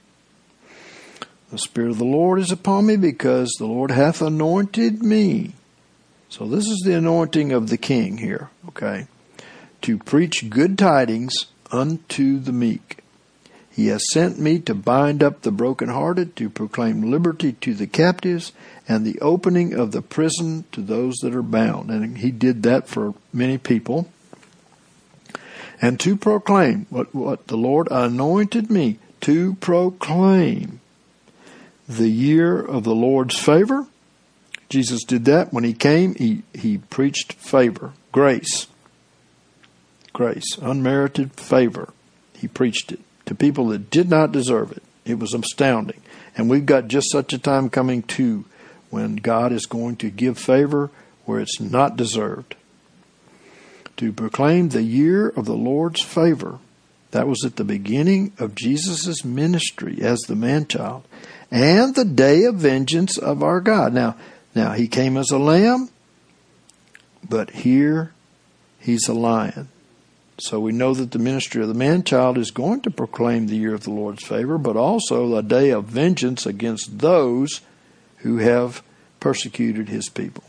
The Spirit of the Lord is upon me, because the Lord hath anointed me. So this is the anointing of the King here, okay? To preach good tidings unto the meek. He has sent me to bind up the brokenhearted, to proclaim liberty to the captives, and the opening of the prison to those that are bound. And he did that for many people. And to proclaim what, what the Lord anointed me to proclaim the year of the Lord's favor. Jesus did that when he came. He, he preached favor, grace, grace, unmerited favor. He preached it to people that did not deserve it. It was astounding. And we've got just such a time coming too, when God is going to give favor where it's not deserved. To proclaim the year of the Lord's favor. That was at the beginning of Jesus' ministry as the man-child. And the day of vengeance of our God. Now, now he came as a lamb, but here he's a lion. So we know that the ministry of the man-child is going to proclaim the year of the Lord's favor, but also a day of vengeance against those who have persecuted his people.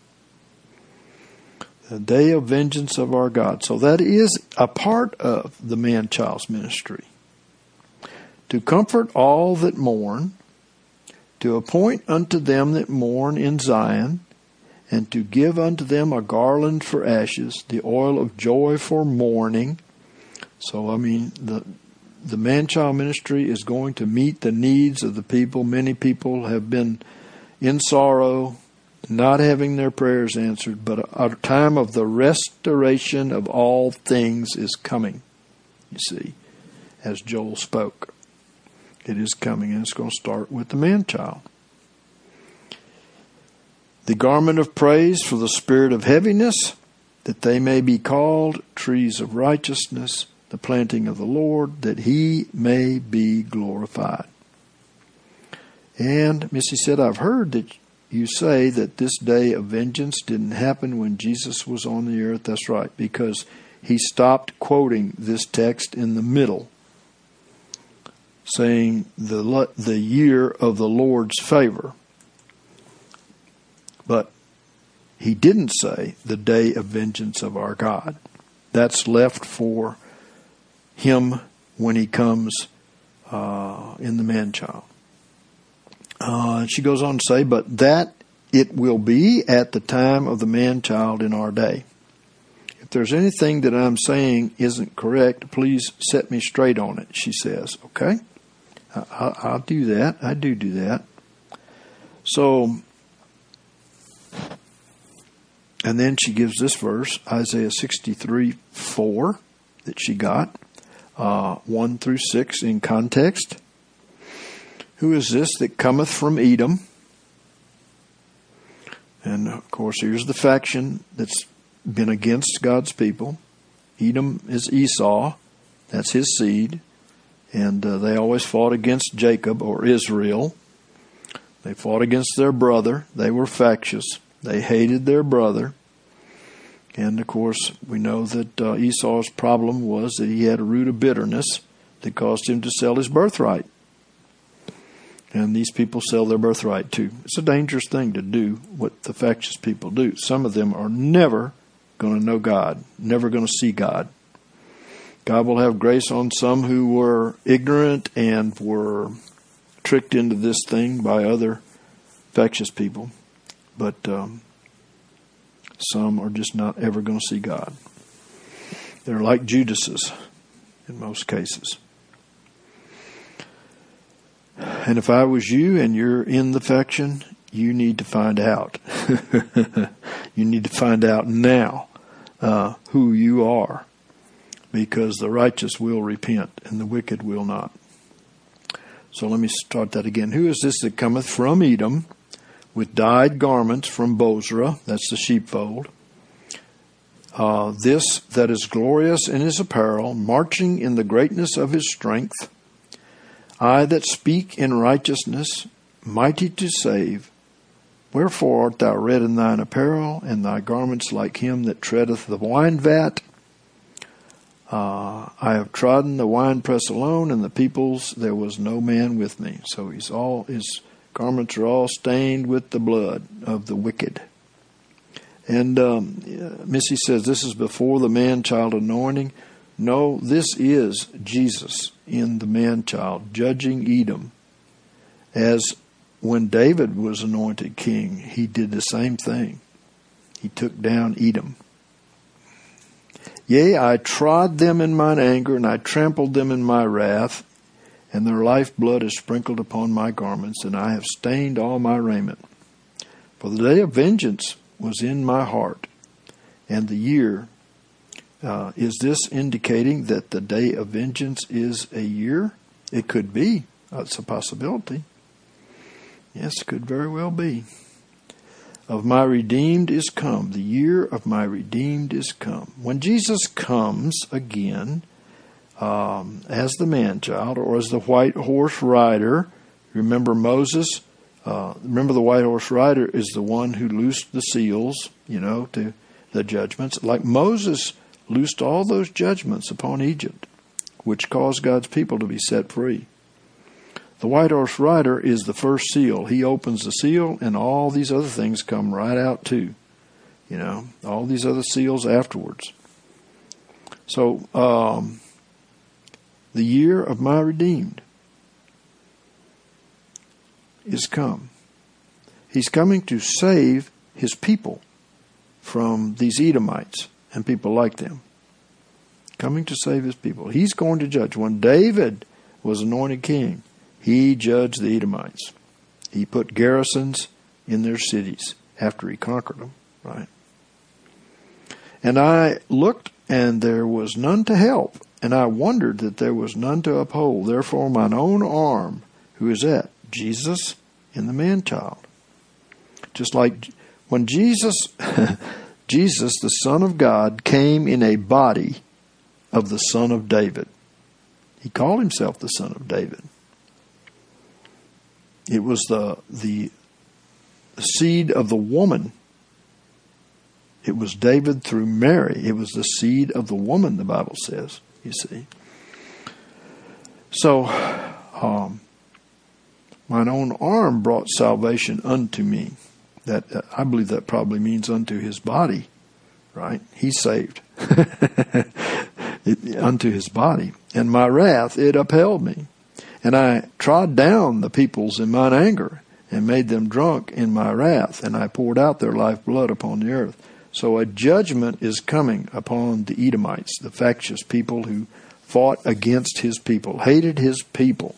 The day of vengeance of our God. So that is a part of the man-child's ministry. To comfort all that mourn, to appoint unto them that mourn in Zion, and to give unto them a garland for ashes, the oil of joy for mourning. So, I mean, the the man-child ministry is going to meet the needs of the people. Many people have been in sorrow, not having their prayers answered, but a, a time of the restoration of all things is coming, you see, as Joel spoke. It is coming, and it's going to start with the man-child. The garment of praise for the spirit of heaviness, that they may be called trees of righteousness, the planting of the Lord, that he may be glorified. And Missy said, I've heard that you say that this day of vengeance didn't happen when Jesus was on the earth. That's right, because he stopped quoting this text in the middle, saying the the year of the Lord's favor. But he didn't say the day of vengeance of our God. That's left for him when he comes uh, in the man-child. Uh, she goes on to say, but that it will be at the time of the man-child in our day. If there's anything that I'm saying isn't correct, please set me straight on it, she says. Okay? I, I'll do that. I do do that. So, and then she gives this verse, Isaiah sixty-three four, that she got, uh, one through six in context. Who is this that cometh from Edom? And, of course, here's the faction that's been against God's people. Edom is Esau. That's his seed. And uh, they always fought against Jacob or Israel. They fought against their brother. They were factious. They hated their brother. And, of course, we know that uh, Esau's problem was that he had a root of bitterness that caused him to sell his birthright. And these people sell their birthright too. It's a dangerous thing to do, what the factious people do. Some of them are never going to know God, never going to see God. God will have grace on some who were ignorant and were tricked into this thing by other factious people. But um, some are just not ever going to see God. They're like Judas's in most cases. And if I was you and you're in the faction, you need to find out. You need to find out now uh, who you are, because the righteous will repent and the wicked will not. So let me start that again. Who is this that cometh from Edom with dyed garments from Bozrah? That's the sheepfold. Uh, this that is glorious in his apparel, marching in the greatness of his strength. I that speak in righteousness, mighty to save. Wherefore art thou red in thine apparel, and thy garments like him that treadeth the wine vat? Uh, I have trodden the winepress alone, and the peoples there was no man with me. So he's all his garments are all stained with the blood of the wicked. And um, Missy says this is before the man-child anointing. No, this is Jesus in the man-child, judging Edom. As when David was anointed king, he did the same thing. He took down Edom. Yea, I trod them in mine anger, and I trampled them in my wrath, and their lifeblood is sprinkled upon my garments, and I have stained all my raiment. For the day of vengeance was in my heart, and the year. Uh, is this indicating that the day of vengeance is a year? It could be. That's a possibility. Yes, it could very well be. Of my redeemed is come. The year of my redeemed is come. When Jesus comes again um, as the man-child or as the white horse rider, remember Moses, uh, remember the white horse rider is the one who loosed the seals, you know, to the judgments. Like Moses loosed all those judgments upon Egypt, which caused God's people to be set free. The white horse rider is the first seal. He opens the seal, and all these other things come right out too. You know, all these other seals afterwards. So, um, the year of my redeemed is come. He's coming to save his people from these Edomites and people like them. Coming to save his people. He's going to judge. When David was anointed king, he judged the Edomites. He put garrisons in their cities after he conquered them, right? And I looked, and there was none to help, and I wondered that there was none to uphold. Therefore mine own arm, who is that? Jesus in the man-child. Just like when Jesus, Jesus, the Son of God, came in a body of the Son of David. He called himself the Son of David. It was the the seed of the woman. It was David through Mary. It was the seed of the woman, the Bible says, you see. So, um, mine own arm brought salvation unto me. That uh, I believe that probably means unto his body, right? He's saved. it, unto his body. And my wrath, it upheld me. And I trod down the peoples in mine anger, and made them drunk in my wrath, and I poured out their lifeblood upon the earth. So a judgment is coming upon the Edomites, the factious people who fought against his people, hated his people.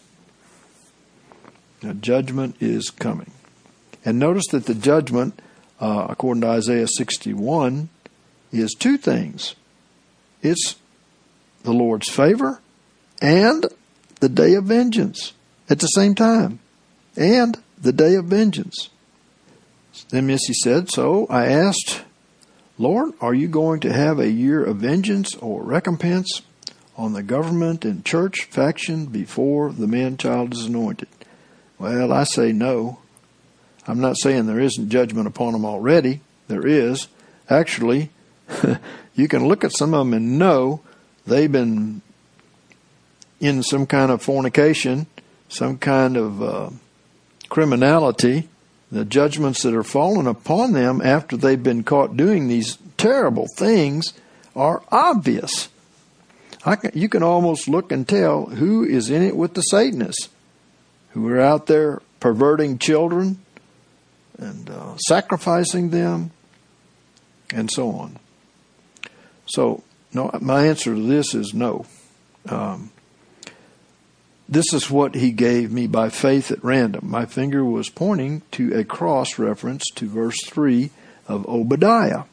A judgment is coming. And notice that the judgment, uh, according to Isaiah sixty-one, is two things. It's the Lord's favor and the day of vengeance at the same time. And the day of vengeance. Then Missy said, so I asked, Lord, are you going to have a year of vengeance or recompense on the government and church faction before the man-child is anointed? Well, I say no. I'm not saying there isn't judgment upon them already. There is. Actually, you can look at some of them and know they've been in some kind of fornication, some kind of uh, criminality. The judgments that are fallen upon them after they've been caught doing these terrible things are obvious. I can, you can almost look and tell who is in it with the Satanists, who are out there perverting children and uh, sacrificing them and so on. So, no, my answer to this is no. Um, This is what he gave me by faith at random. My finger was pointing to a cross reference to verse three of Obadiah.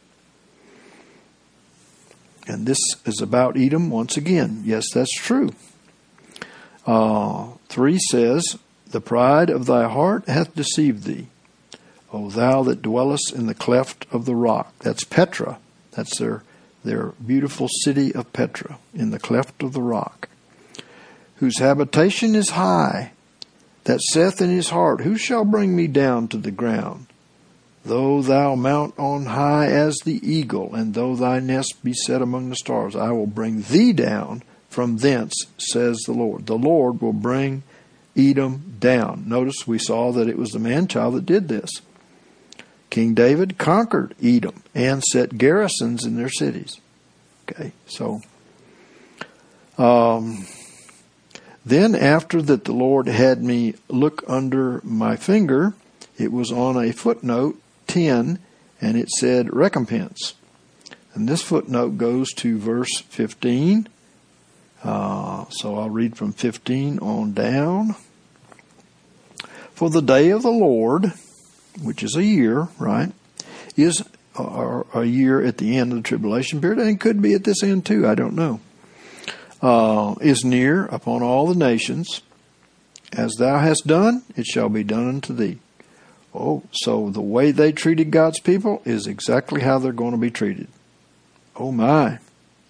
And this is about Edom once again. Yes, that's true. Uh, three says, the pride of thy heart hath deceived thee, O thou that dwellest in the cleft of the rock. That's Petra. That's their, their beautiful city of Petra, in the cleft of the rock. Whose habitation is high, that saith in his heart, who shall bring me down to the ground? Though thou mount on high as the eagle, and though thy nest be set among the stars, I will bring thee down from thence, says the Lord. The Lord will bring Edom down. Notice we saw that it was the man-child that did this. King David conquered Edom and set garrisons in their cities. Okay, so... Um... Then after that the Lord had me look under my finger, it was on a footnote ten, and it said recompense. And this footnote goes to verse fifteen. Uh, so I'll read from fifteen on down. For the day of the Lord, which is a year, right, is a, a year at the end of the tribulation period, and it could be at this end too, I don't know, uh, is near upon all the nations. As thou hast done, it shall be done unto thee. Oh, so the way they treated God's people is exactly how they're going to be treated. Oh my.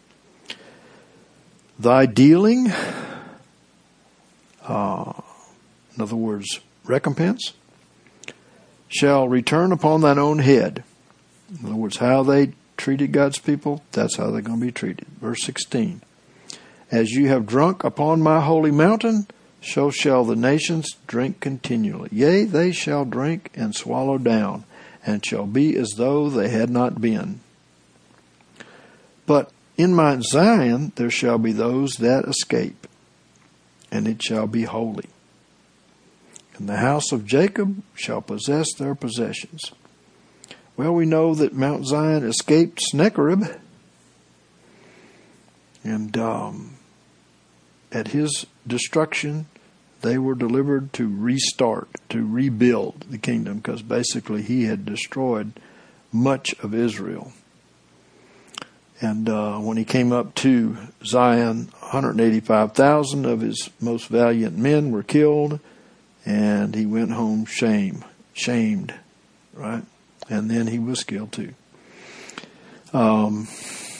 Thy dealing, uh, in other words, recompense, shall return upon thine own head. In other words, how they treated God's people, that's how they're going to be treated. Verse sixteen. As you have drunk upon my holy mountain, so shall the nations drink continually. Yea, they shall drink and swallow down, and shall be as though they had not been. But in Mount Zion there shall be those that escape, and it shall be holy. And the house of Jacob shall possess their possessions. Well, we know that Mount Zion escaped Sennacherib, and um, at his destruction, they were delivered to restart, to rebuild the kingdom, because basically he had destroyed much of Israel. And uh, when he came up to Zion, one hundred eighty-five thousand of his most valiant men were killed, and he went home shame, shamed, right? And then he was killed too. Um,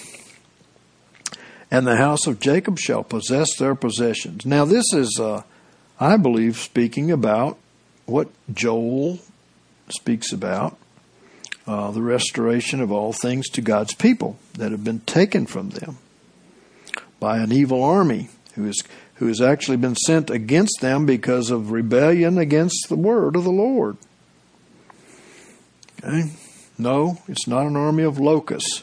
and the house of Jacob shall possess their possessions. Now this is, uh, I believe, speaking about what Joel speaks about, uh, the restoration of all things to God's people that have been taken from them by an evil army who is who has actually been sent against them because of rebellion against the word of the Lord. Okay? No, it's not an army of locusts.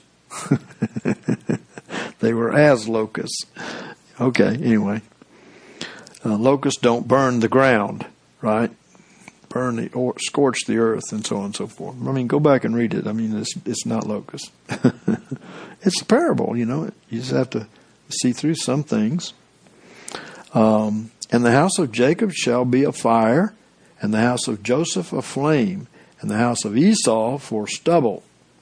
They were as locusts. Okay, anyway. Uh, locusts don't burn the ground, right? Burn the, or scorch the earth, and so on and so forth. I mean, go back and read it. I mean, it's, it's not locusts. It's a parable, you know. You just have to see through some things. Um, and the house of Jacob shall be a fire, and the house of Joseph a flame, and the house of Esau for stubble.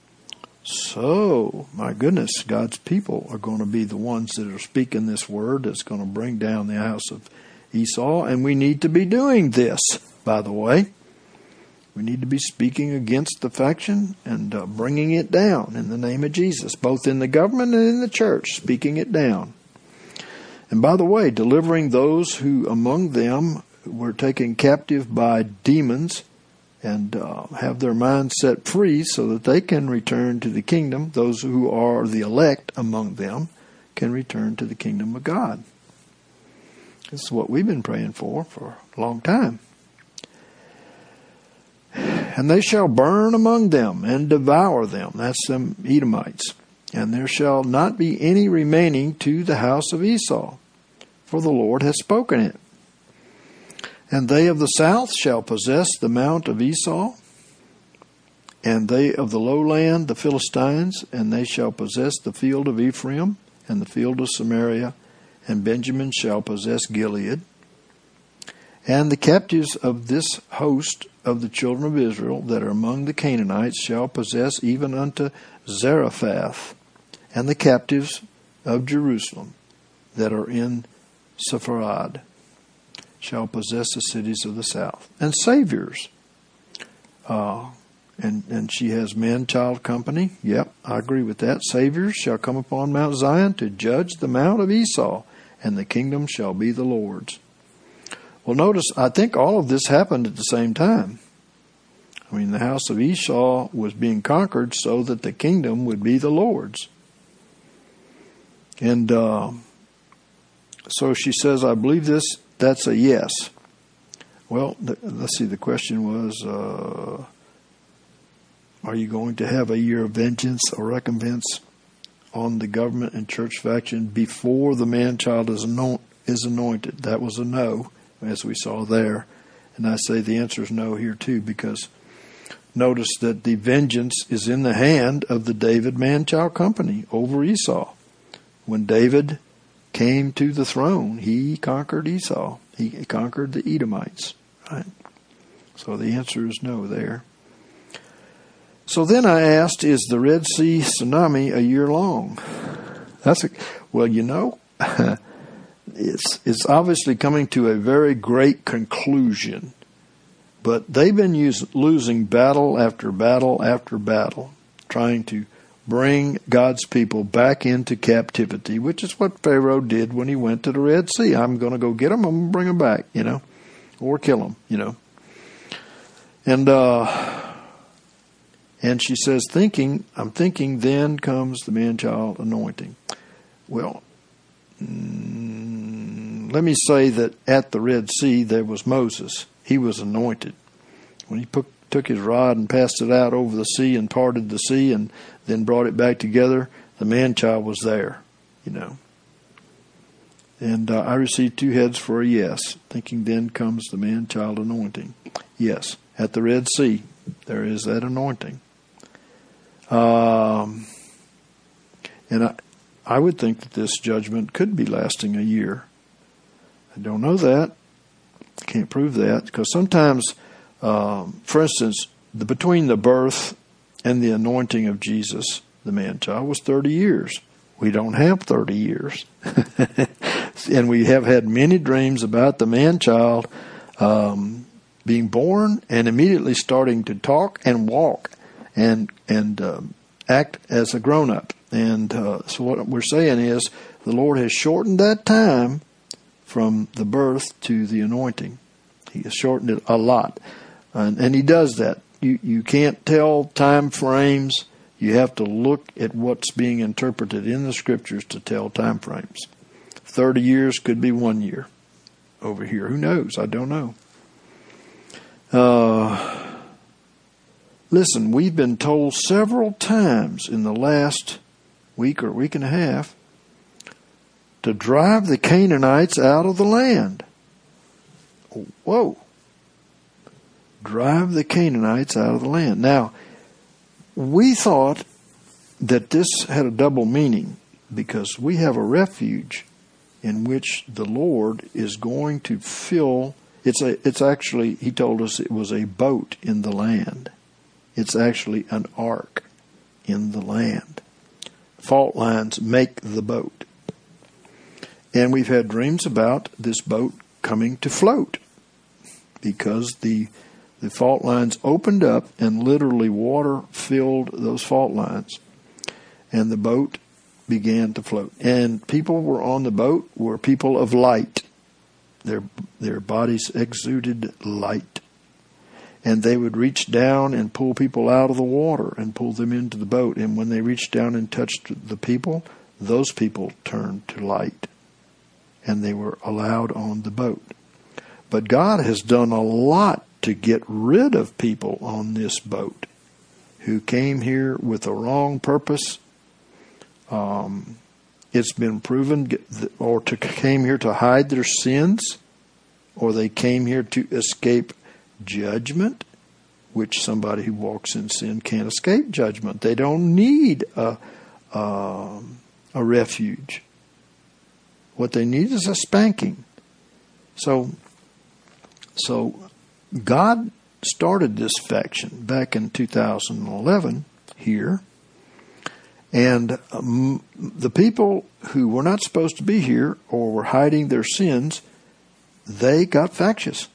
So, my goodness, God's people are going to be the ones that are speaking this word that's going to bring down the house of Esau. And we need to be doing this, by the way. We need to be speaking against the faction and uh, bringing it down in the name of Jesus, both in the government and in the church, speaking it down. And by the way, delivering those who among them were taken captive by demons and uh, have their minds set free so that they can return to the kingdom. Those who are the elect among them can return to the kingdom of God. This is what we've been praying for for a long time. And they shall burn among them and devour them. That's them Edomites. And there shall not be any remaining to the house of Esau, for the Lord hath spoken it. And they of the south shall possess the mount of Esau, and they of the lowland the Philistines, and they shall possess the field of Ephraim, and the field of Samaria, and Benjamin shall possess Gilead. And the captives of this host of the children of Israel that are among the Canaanites shall possess even unto Zarephath, and the captives of Jerusalem that are in Sepharad shall possess the cities of the south. And saviors. Uh, and, and she has man-child company. Yep, I agree with that. Saviors shall come upon Mount Zion to judge the mount of Esau, and the kingdom shall be the Lord's. Well, notice, I think all of this happened at the same time. I mean, the house of Esau was being conquered so that the kingdom would be the Lord's. And uh, so she says, I believe this. That's a yes. Well, th- let's see, the question was, uh, are you going to have a year of vengeance or recompense on the government and church faction before the man-child is, anoint- is anointed? That was a no, as we saw there. And I say the answer is no here too, because Notice that the vengeance is in the hand of the David man-child company over Esau. When David came to the throne, he conquered Esau. He conquered the Edomites. Right? So the answer is no there. So then I asked, is the Red Sea tsunami a year long? That's a, well, you know, it's it's obviously coming to a very great conclusion. But they've been use, losing battle after battle after battle, trying to bring God's people back into captivity, which is what Pharaoh did when he went to the Red Sea. I'm going to go get them, I'm going to bring them back, you know, or kill them, you know. And uh, and she says, thinking, I'm thinking, then comes the man-child anointing. Well, mm, let me say that at the Red Sea there was Moses. He was anointed. When he put, took his rod and passed it out over the sea and parted the sea and then brought it back together, the man-child was there, you know. And uh, I received two heads for a yes, thinking then comes the man-child anointing. Yes, at the Red Sea, there is that anointing. Um, and I, I would think that this judgment could be lasting a year. I don't know that. I can't prove that, because sometimes, um, for instance, the, between the birth and the anointing of Jesus, the man-child, was thirty years. We don't have thirty years. And we have had many dreams about the man-child um, being born and immediately starting to talk and walk and and um, act as a grown-up. And uh, so what we're saying is the Lord has shortened that time from the birth to the anointing. He has shortened it a lot. And, and he does that. You you can't tell time frames. You have to look at what's being interpreted in the Scriptures to tell time frames. Thirty years could be one year over here. Who knows? I don't know. Uh, listen, we've been told several times in the last week or week and a half to drive the Canaanites out of the land. Whoa. Drive the Canaanites out of the land. Now, we thought that this had a double meaning because we have a refuge in which the Lord is going to fill. It's a, it's actually, he told us it was a boat in the land. It's actually an ark in the land. Fault lines make the boat. And we've had dreams about this boat coming to float because the the fault lines opened up and literally water filled those fault lines. And the boat began to float. And people were on the boat were people of light. Their their bodies exuded light. And they would reach down and pull people out of the water and pull them into the boat. And when they reached down and touched the people, those people turned to light. And they were allowed on the boat. But God has done a lot to get rid of people on this boat who came here with a wrong purpose. Um, it's been proven, or to came here to hide their sins, or they came here to escape judgment, which somebody who walks in sin can't escape judgment. They don't need a, a, a refuge. What they need is a spanking. So, so God started this faction back in two thousand eleven here, and um, the people who were not supposed to be here or were hiding their sins, they got factious.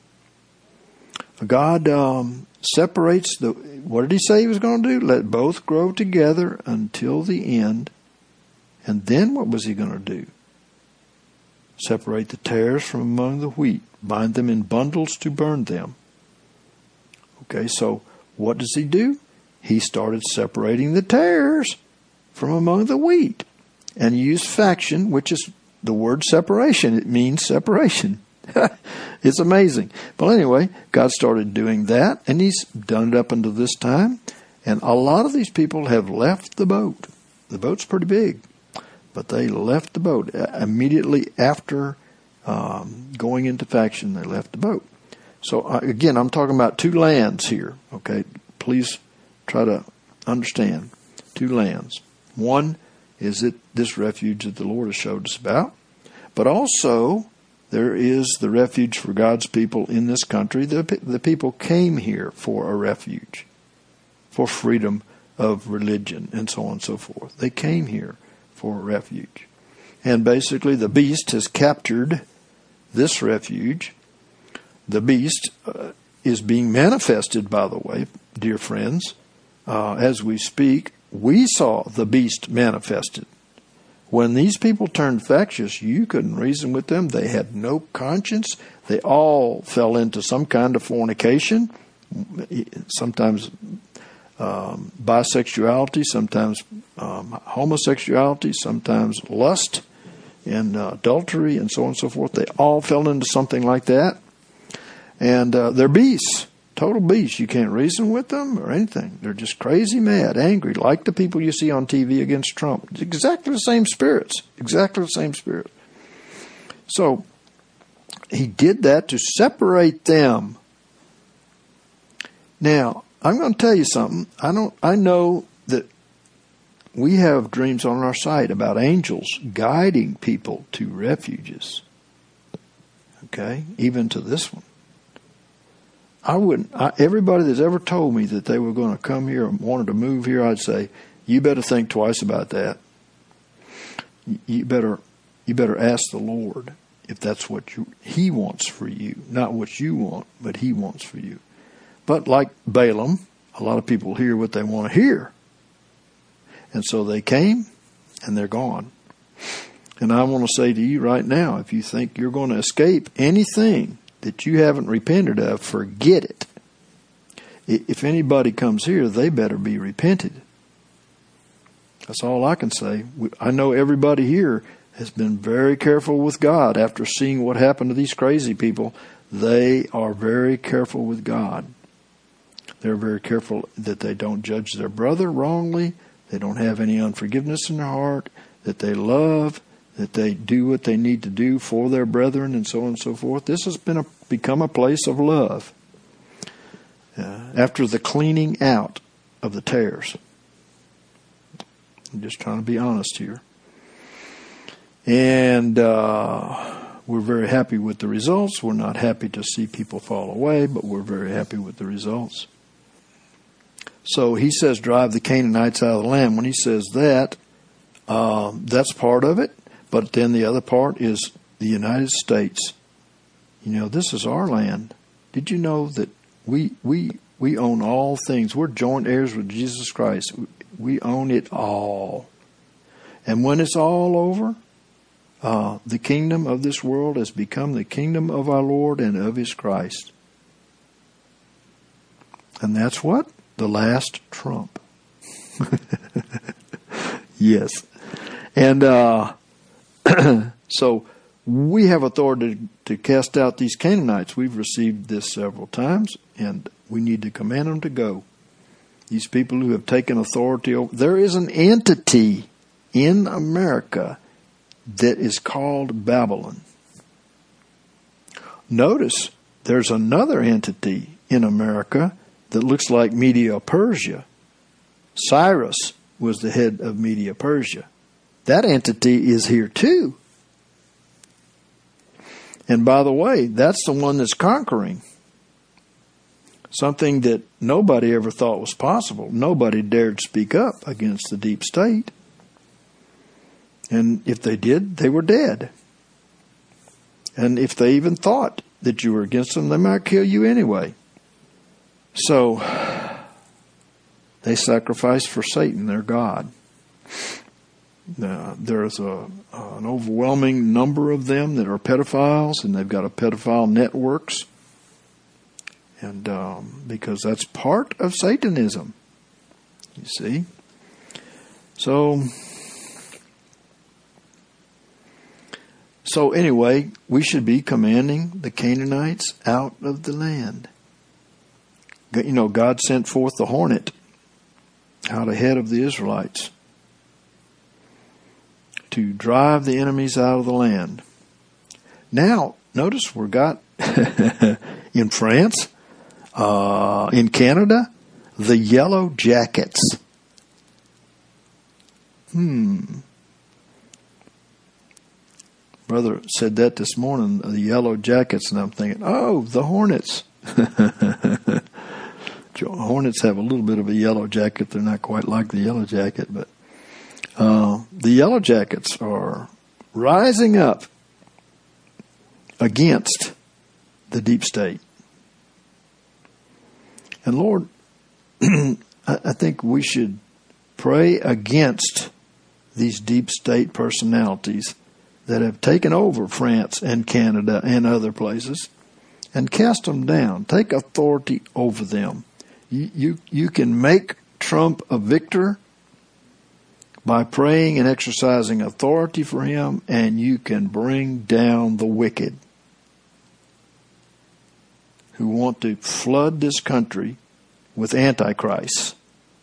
God um, separates the. What did He say He was going to do? Let both grow together until the end, and then what was He going to do? Separate the tares from among the wheat, bind them in bundles to burn them. Okay, so what does He do? He started separating the tares from among the wheat. And He used faction, which is the word separation. It means separation. It's amazing. But anyway, God started doing that, and He's done it up until this time. And a lot of these people have left the boat. The boat's pretty big. But they left the boat immediately after um, going into faction. They left the boat. So uh, again, I'm talking about two lands here. Okay, please try to understand two lands. One is it this refuge that the Lord has showed us about, but also there is the refuge for God's people in this country. The, the people came here for a refuge, for freedom of religion, and so on and so forth. They came here for a refuge. And basically the beast has captured this refuge. The beast uh, is being manifested, by the way, dear friends. Uh, as we speak, we saw the beast manifested. When these people turned factious, you couldn't reason with them. They had no conscience. They all fell into some kind of fornication, sometimes um, bisexuality, sometimes um, homosexuality, sometimes lust and uh, adultery, and so on and so forth. They all fell into something like that. And uh, they're beasts, total beasts. You can't reason with them or anything. They're just crazy, mad, angry, like the people you see on T V against Trump. It's exactly the same spirits, exactly the same spirit. So he did that to separate them. Now, I'm going to tell you something. I don't. I know that we have dreams on our site about angels guiding people to refuges. Okay, even to this one. I wouldn't. I, everybody that's ever told me that they were going to come here and wanted to move here, I'd say, you better think twice about that. You better, you better ask the Lord if that's what you, He wants for you, not what you want, but He wants for you. But like Balaam, a lot of people hear what they want to hear, and so they came, and they're gone. And I want to say to you right now, if you think you're going to escape anything that you haven't repented of, forget it. If anybody comes here, they better be repented. That's all I can say. I know everybody here has been very careful with God after seeing what happened to these crazy people. They are very careful with God. They're very careful that they don't judge their brother wrongly, they don't have any unforgiveness in their heart, that they love, that they do what they need to do for their brethren, and so on and so forth. This has been a, become a place of love uh, after the cleaning out of the tares. I'm just trying to be honest here. And uh, we're very happy with the results. We're not happy to see people fall away, but we're very happy with the results. So he says, drive the Canaanites out of the land. When he says that, um, that's part of it. But then the other part is the United States. You know, this is our land. Did you know that we we we own all things? We're joint heirs with Jesus Christ. We own it all. And when it's all over, uh, the kingdom of this world has become the kingdom of our Lord and of His Christ. And that's what? The last trump. Yes. And uh so we have authority to cast out these Canaanites. We've received this several times, and we need to command them to go. These people who have taken authority over... There is an entity in America that is called Babylon. Notice there's another entity in America that looks like Media-Persia. Cyrus was the head of Media-Persia. That entity is here too. And by the way, that's the one that's conquering. Something that nobody ever thought was possible. Nobody dared speak up against the deep state. And if they did, they were dead. And if they even thought that you were against them, they might kill you anyway. So, they sacrificed for Satan, their god. Uh, there's a, uh, an overwhelming number of them that are pedophiles, and they've got a pedophile networks. And um, because that's part of Satanism, you see. So, so anyway, we should be commanding the Canaanites out of the land. You know, God sent forth the hornet out ahead of the Israelites to drive the enemies out of the land. Now, notice we're got in France, uh, in Canada, The Yellow Jackets. Hmm. Brother said that this morning, the Yellow Jackets, and I'm thinking, oh, the Hornets. Hornets have a little bit of a yellow jacket. They're not quite like the Yellow Jacket, but uh, the Yellow Jackets are rising up against the deep state. And Lord, I think we should pray against these deep state personalities that have taken over France and Canada and other places and cast them down. Take authority over them. You, you, you can make Trump a victor by praying and exercising authority for him, and you can bring down the wicked who want to flood this country with antichrists.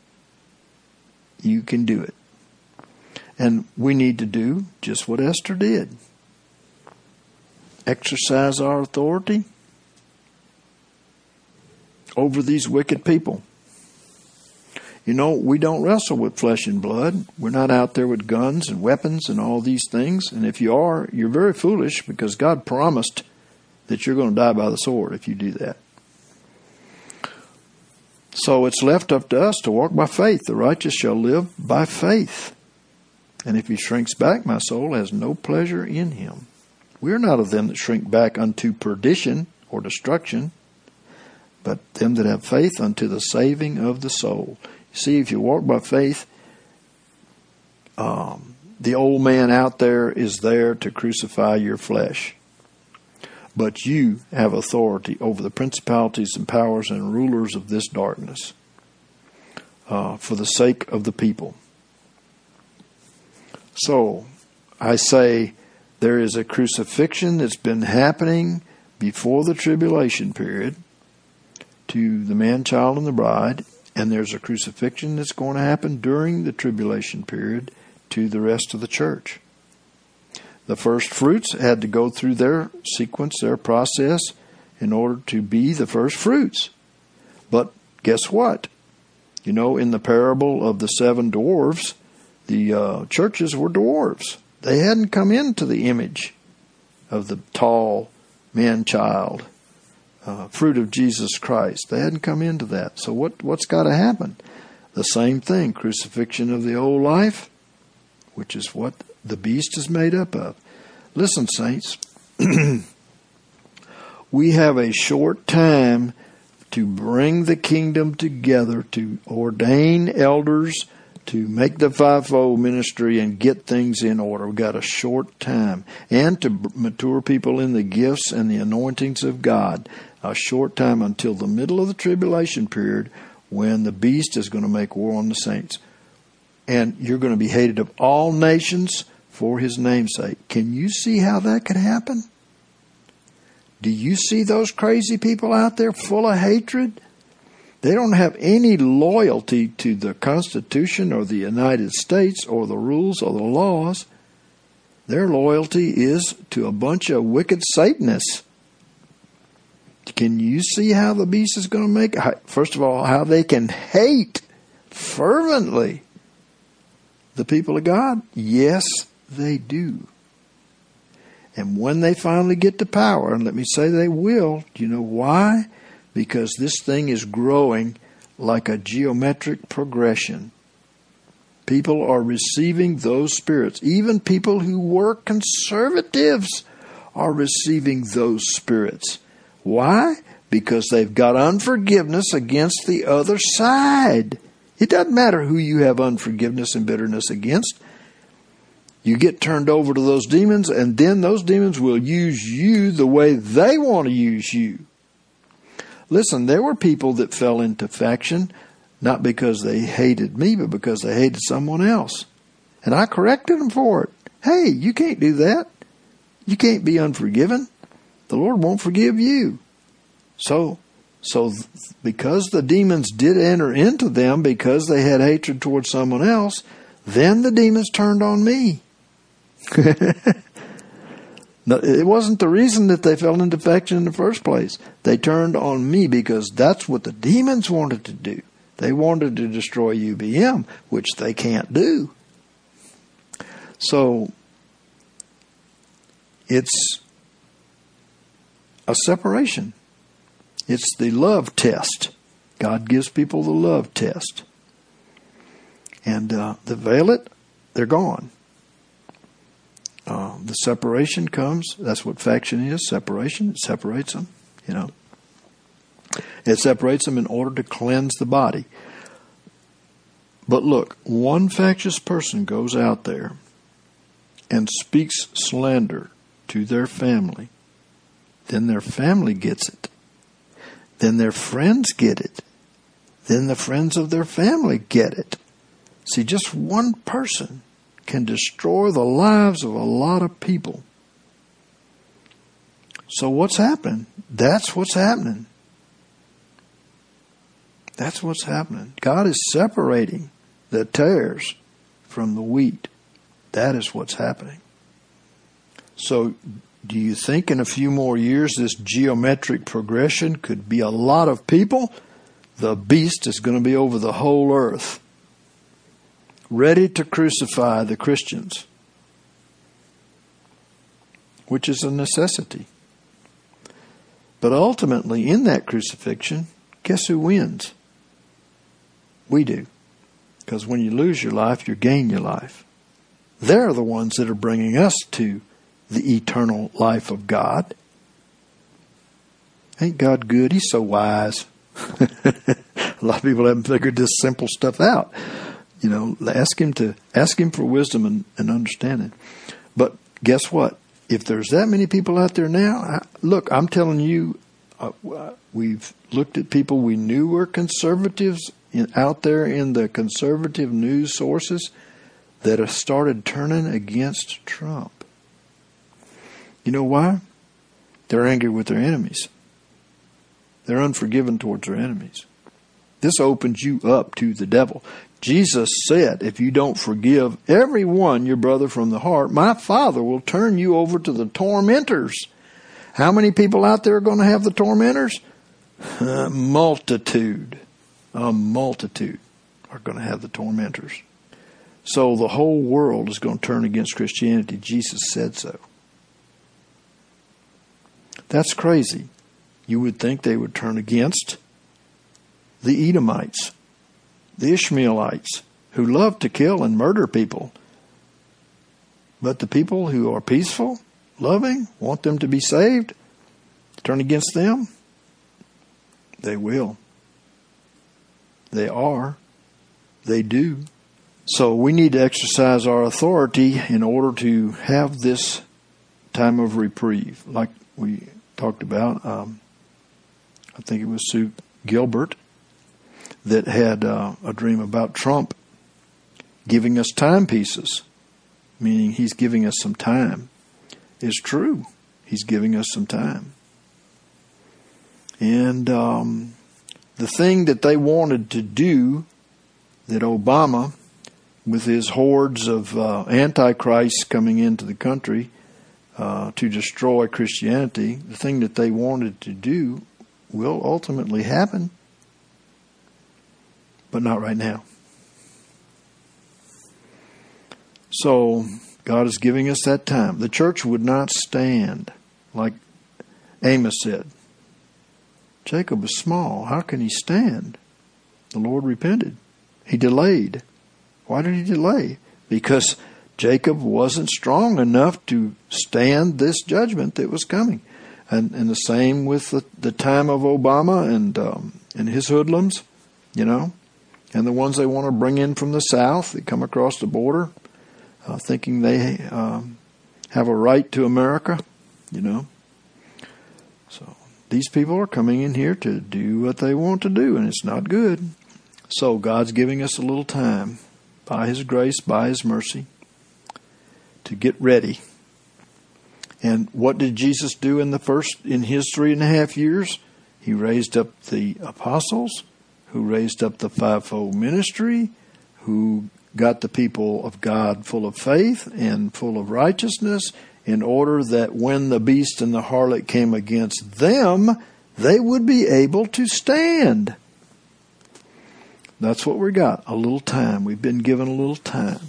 You can do it. And we need to do just what Esther did. Exercise our authority over these wicked people. You know, we don't wrestle with flesh and blood. We're not out there with guns and weapons and all these things. And if you are, you're very foolish, because God promised that you're going to die by the sword if you do that. So it's left up to us to walk by faith. The righteous shall live by faith. And if he shrinks back, my soul has no pleasure in him. We are not of them that shrink back unto perdition or destruction, but them that have faith unto the saving of the soul. You see, if you walk by faith, um, the old man out there is there to crucify your flesh. But you have authority over the principalities and powers and rulers of this darkness uh, for the sake of the people. So, I say there is a crucifixion that's been happening before the tribulation period to the man, child, and the bride, and there's a crucifixion that's going to happen during the tribulation period to the rest of the church. The first fruits had to go through their sequence, their process, in order to be the first fruits. But guess what? You know, in the parable of the seven dwarves, the uh, churches were dwarves. They hadn't come into the image of the tall man-child, uh, fruit of Jesus Christ. They hadn't come into that. So what, what's got to happen? The same thing, crucifixion of the old life, which is what the beast is made up of. Listen, saints, we have a short time to bring the kingdom together, to ordain elders, to make the fivefold ministry and get things in order. We've got a short time. And to mature people in the gifts and the anointings of God. A short time until the middle of the tribulation period, when the beast is going to make war on the saints. And you're going to be hated of all nations for his name's sake. Can you see how that could happen? Do you see those crazy people out there full of hatred? They don't have any loyalty to the Constitution or the United States or the rules or the laws. Their loyalty is to a bunch of wicked Satanists. Can you see how the beast is going to make it? First of all, how they can hate fervently the people of God? Yes, they do. And when they finally get to power, and let me say they will, do you know why? Because this thing is growing like a geometric progression. People are receiving those spirits. Even people who were conservatives are receiving those spirits. Why? Because they've got unforgiveness against the other side. It doesn't matter who you have unforgiveness and bitterness against. You get turned over to those demons, and then those demons will use you the way they want to use you. Listen, there were people that fell into faction, not because they hated me, but because they hated someone else. And I corrected them for it. Hey, you can't do that. You can't be unforgiven. The Lord won't forgive you. So, so because the demons did enter into them because they had hatred towards someone else, then the demons turned on me. No, it wasn't the reason that they fell into faction in the first place. They turned on me because that's what the demons wanted to do. They wanted to destroy U B M, which they can't do. So it's a separation. It's the love test. God gives people the love test. And uh, the violet, they're gone. Uh, the separation comes. That's what faction is, separation. It separates them, you know. It separates them in order to cleanse the body. But look, one factious person goes out there and speaks slander to their family. Then their family gets it. Then their friends get it. Then the friends of their family get it. See, just one person can destroy the lives of a lot of people. So what's happening? That's what's happening. That's what's happening. God is separating the tares from the wheat. That is what's happening. So do you think in a few more years this geometric progression could be a lot of people? The beast is going to be over the whole earth, ready to crucify the Christians, which is a necessity. But ultimately, in that crucifixion, guess who wins? We do. Because when you lose your life, you gain your life. They're the ones that are bringing us to the eternal life of God. Ain't God good? He's so wise. A lot of people haven't figured this simple stuff out. You know, ask him to ask him for wisdom and, and understanding. But guess what? If there's that many people out there now, I, look, I'm telling you, uh, we've looked at people we knew were conservatives in, out there in the conservative news sources that have started turning against Trump. You know why? They're angry with their enemies. They're unforgiving towards their enemies. This opens you up to the devil. Jesus said, if you don't forgive every one your brother from the heart, my Father will turn you over to the tormentors. How many people out there are going to have the tormentors? A multitude. A multitude are going to have the tormentors. So the whole world is going to turn against Christianity. Jesus said so. That's crazy. You would think they would turn against the Edomites, the Ishmaelites, who love to kill and murder people. But the people who are peaceful, loving, want them to be saved, turn against them? They will. They are. They do. So we need to exercise our authority in order to have this time of reprieve. Like we talked about, um, I think it was Sue Gilbert that had uh, a dream about Trump giving us timepieces, meaning he's giving us some time. It's true. He's giving us some time. And um, the thing that they wanted to do, that Obama, with his hordes of uh, antichrists coming into the country uh, to destroy Christianity, the thing that they wanted to do will ultimately happen. But not right now. So God is giving us that time. The church would not stand, like Amos said. Jacob was small. How can he stand? The Lord repented. He delayed. Why did he delay? Because Jacob wasn't strong enough to stand this judgment that was coming. And, and the same with the, the time of Obama and um, and his hoodlums, you know. And the ones they want to bring in from the south that come across the border, uh, thinking they um, have a right to America, you know. So these people are coming in here to do what they want to do, and it's not good. So God's giving us a little time, by His grace, by His mercy, to get ready. And what did Jesus do in the first, in His three and a half years? He raised up the apostles, who raised up the fivefold ministry, who got the people of God full of faith and full of righteousness, in order that when the beast and the harlot came against them, they would be able to stand. That's what we got, a little time. We've been given a little time.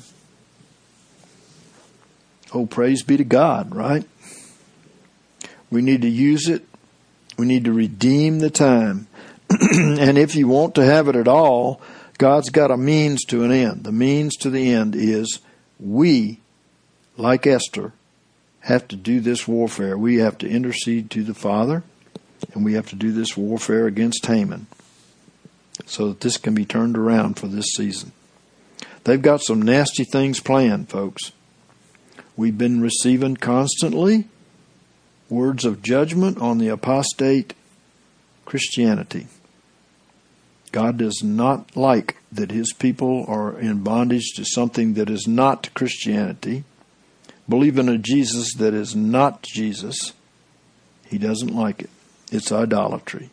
Oh, praise be to God, right? We need to use it. We need to redeem the time. And if you want to have it at all, God's got a means to an end. The means to the end is we, like Esther, have to do this warfare. We have to intercede to the Father, and we have to do this warfare against Haman so that this can be turned around for this season. They've got some nasty things planned, folks. We've been receiving constantly words of judgment on the apostate Christianity. God does not like that his people are in bondage to something that is not Christianity, believe in a Jesus that is not Jesus. He doesn't like it. It's idolatry.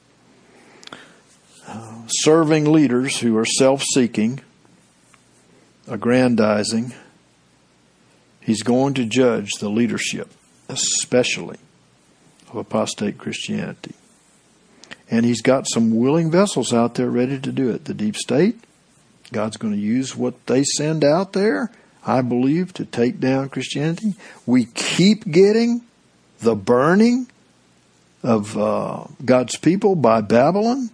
Uh, serving leaders who are self-seeking, aggrandizing, he's going to judge the leadership, especially of apostate Christianity. And he's got some willing vessels out there ready to do it. The deep state, God's going to use what they send out there, I believe, to take down Christianity. We keep getting the burning of uh, God's people by Babylon.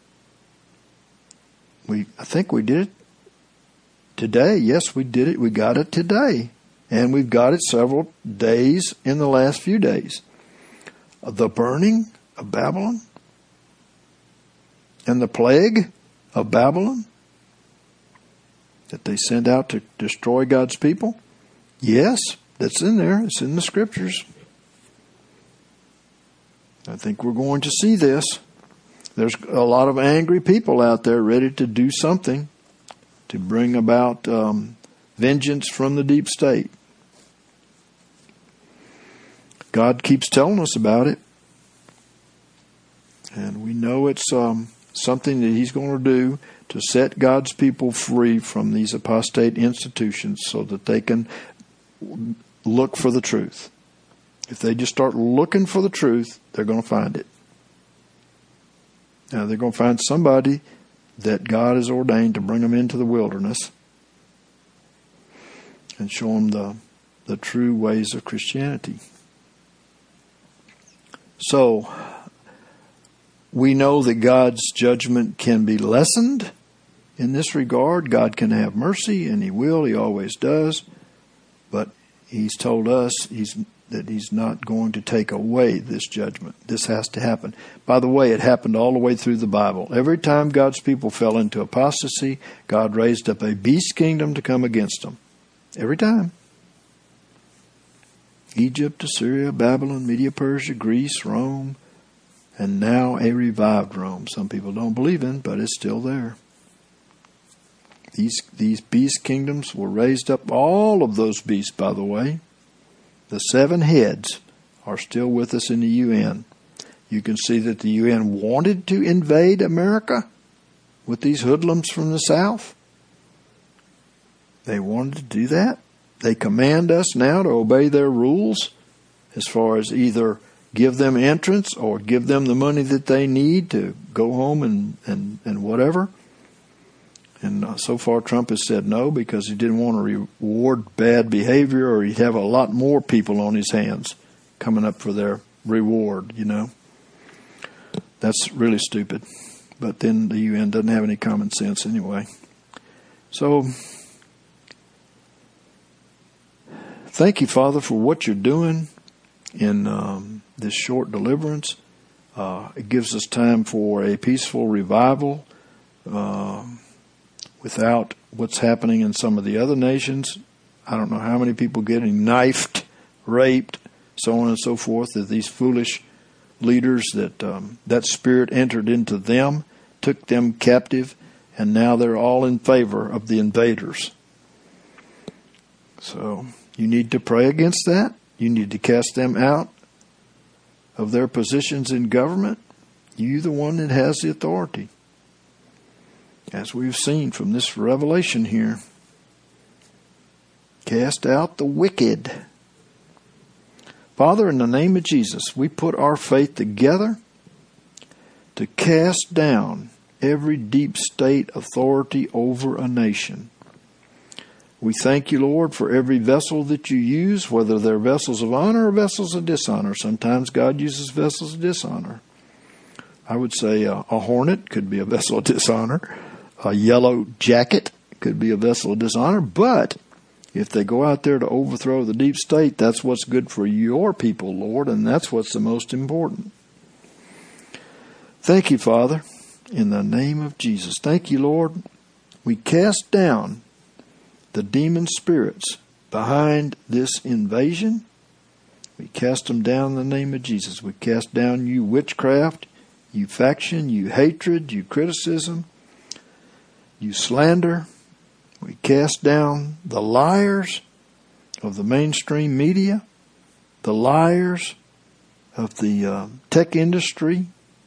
We, I think we did it today. Yes, we did it. We got it today. And we've got it several days in the last few days. The burning of Babylon and the plague of Babylon that they sent out to destroy God's people. Yes, that's in there. It's in the scriptures. I think we're going to see this. There's a lot of angry people out there ready to do something to bring about um, vengeance from the deep state. God keeps telling us about it. And we know it's um, something that he's going to do to set God's people free from these apostate institutions so that they can look for the truth. If they just start looking for the truth, they're going to find it. Now, they're going to find somebody that God has ordained to bring them into the wilderness and show them the, the true ways of Christianity. So, we know that God's judgment can be lessened in this regard. God can have mercy, and he will. He always does. But he's told us he's, that he's not going to take away this judgment. This has to happen. By the way, it happened all the way through the Bible. Every time God's people fell into apostasy, God raised up a beast kingdom to come against them. Every time. Egypt, Assyria, Babylon, Media, Persia, Greece, Rome, and now a revived Rome. Some people don't believe in, but it's still there. These these beast kingdoms were raised up. All of those beasts, by the way, the seven heads are still with us in the U N. You can see that the U N wanted to invade America with these hoodlums from the South. They wanted to do that. They command us now to obey their rules as far as either give them entrance or give them the money that they need to go home and, and, and whatever. And uh, so far Trump has said no because he didn't want to reward bad behavior, or he'd have a lot more people on his hands coming up for their reward, you know. That's really stupid. But then the U N doesn't have any common sense anyway. So, thank you, Father, for what you're doing in um, this short deliverance. Uh, it gives us time for a peaceful revival uh, without what's happening in some of the other nations. I don't know how many people getting knifed, raped, so on and so forth, that these foolish leaders, that um, that spirit entered into them, took them captive, and now they're all in favor of the invaders. So you need to pray against that. You need to cast them out of their positions in government. You're the one that has the authority. As we've seen from this revelation here, cast out the wicked. Father, in the name of Jesus, we put our faith together to cast down every deep state authority over a nation. We thank you, Lord, for every vessel that you use, whether they're vessels of honor or vessels of dishonor. Sometimes God uses vessels of dishonor. I would say a, a hornet could be a vessel of dishonor. A yellow jacket could be a vessel of dishonor. But if they go out there to overthrow the deep state, that's what's good for your people, Lord, and that's what's the most important. Thank you, Father, in the name of Jesus. Thank you, Lord. We cast down the demon spirits behind this invasion. We cast them down in the name of Jesus. We cast down you witchcraft, you faction, you hatred, you criticism, you slander. We cast down the liars of the mainstream media, the liars of the uh, tech industry,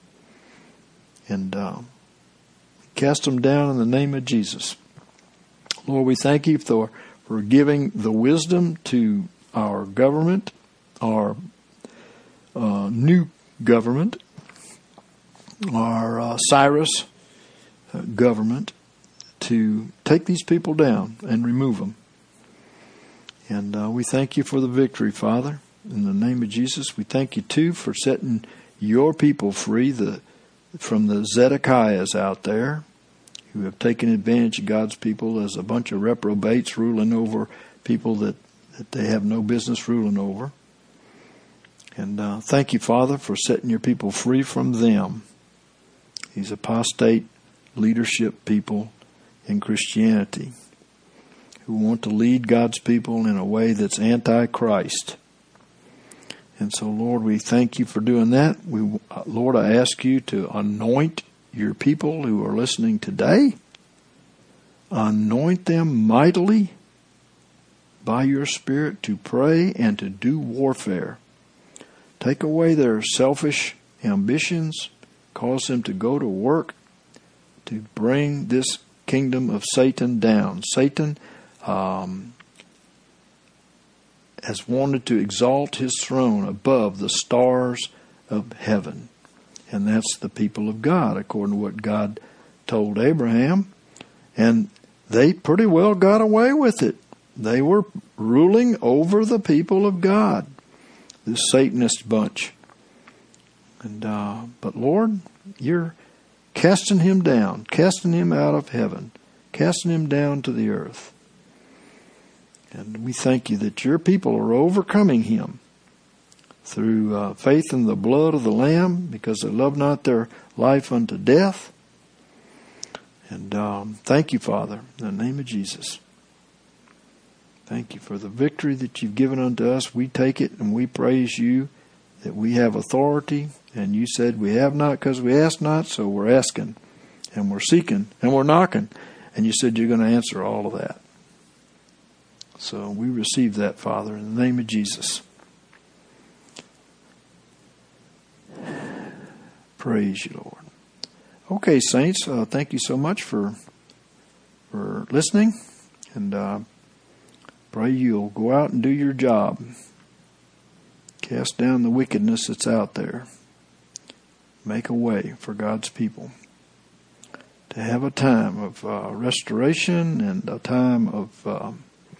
and uh, cast them down in the name of Jesus. Lord, we thank you for, for giving the wisdom to our government, our uh, new government, our uh, Cyrus uh, government, to take these people down and remove them. And uh, we thank you for the victory, Father. In the name of Jesus, we thank you, too, for setting your people free the, from the Zedekiahs out there, who have taken advantage of God's people as a bunch of reprobates ruling over people that, that they have no business ruling over. And uh, thank you, Father, for setting your people free from them, these apostate leadership people in Christianity, who want to lead God's people in a way that's anti-Christ. And so, Lord, we thank you for doing that. We, Lord, I ask you to anoint your people who are listening today. Anoint them mightily by your Spirit to pray and to do warfare. Take away their selfish ambitions. Cause them to go to work to bring this kingdom of Satan down. Satan um, has wanted to exalt his throne above the stars of heaven. And that's the people of God, according to what God told Abraham. And they pretty well got away with it. They were ruling over the people of God, this Satanist bunch. And uh, but Lord, you're casting him down, casting him out of heaven, casting him down to the earth. And we thank you that your people are overcoming him through uh, faith in the blood of the Lamb, because they love not their life unto death. And um, thank you, Father, in the name of Jesus. Thank you for the victory that you've given unto us. We take it and we praise you that we have authority. And you said we have not because we ask not, so we're asking and we're seeking and we're knocking. And you said you're going to answer all of that. So we receive that, Father, in the name of Jesus. Praise you, Lord. Okay, saints, uh, thank you so much for for listening, and uh, pray you'll go out and do your job. Cast down the wickedness that's out there. Make a way for God's people to have a time of uh, restoration and a time of uh,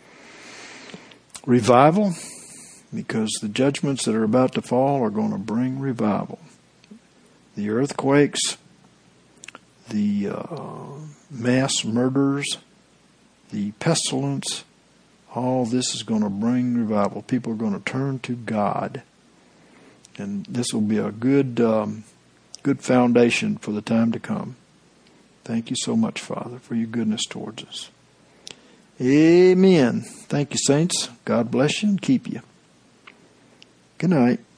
revival, because the judgments that are about to fall are going to bring revival. The earthquakes, the uh, mass murders, the pestilence, all this is going to bring revival. People are going to turn to God. And this will be a good, um, good foundation for the time to come. Thank you so much, Father, for your goodness towards us. Amen. Thank you, saints. God bless you and keep you. Good night.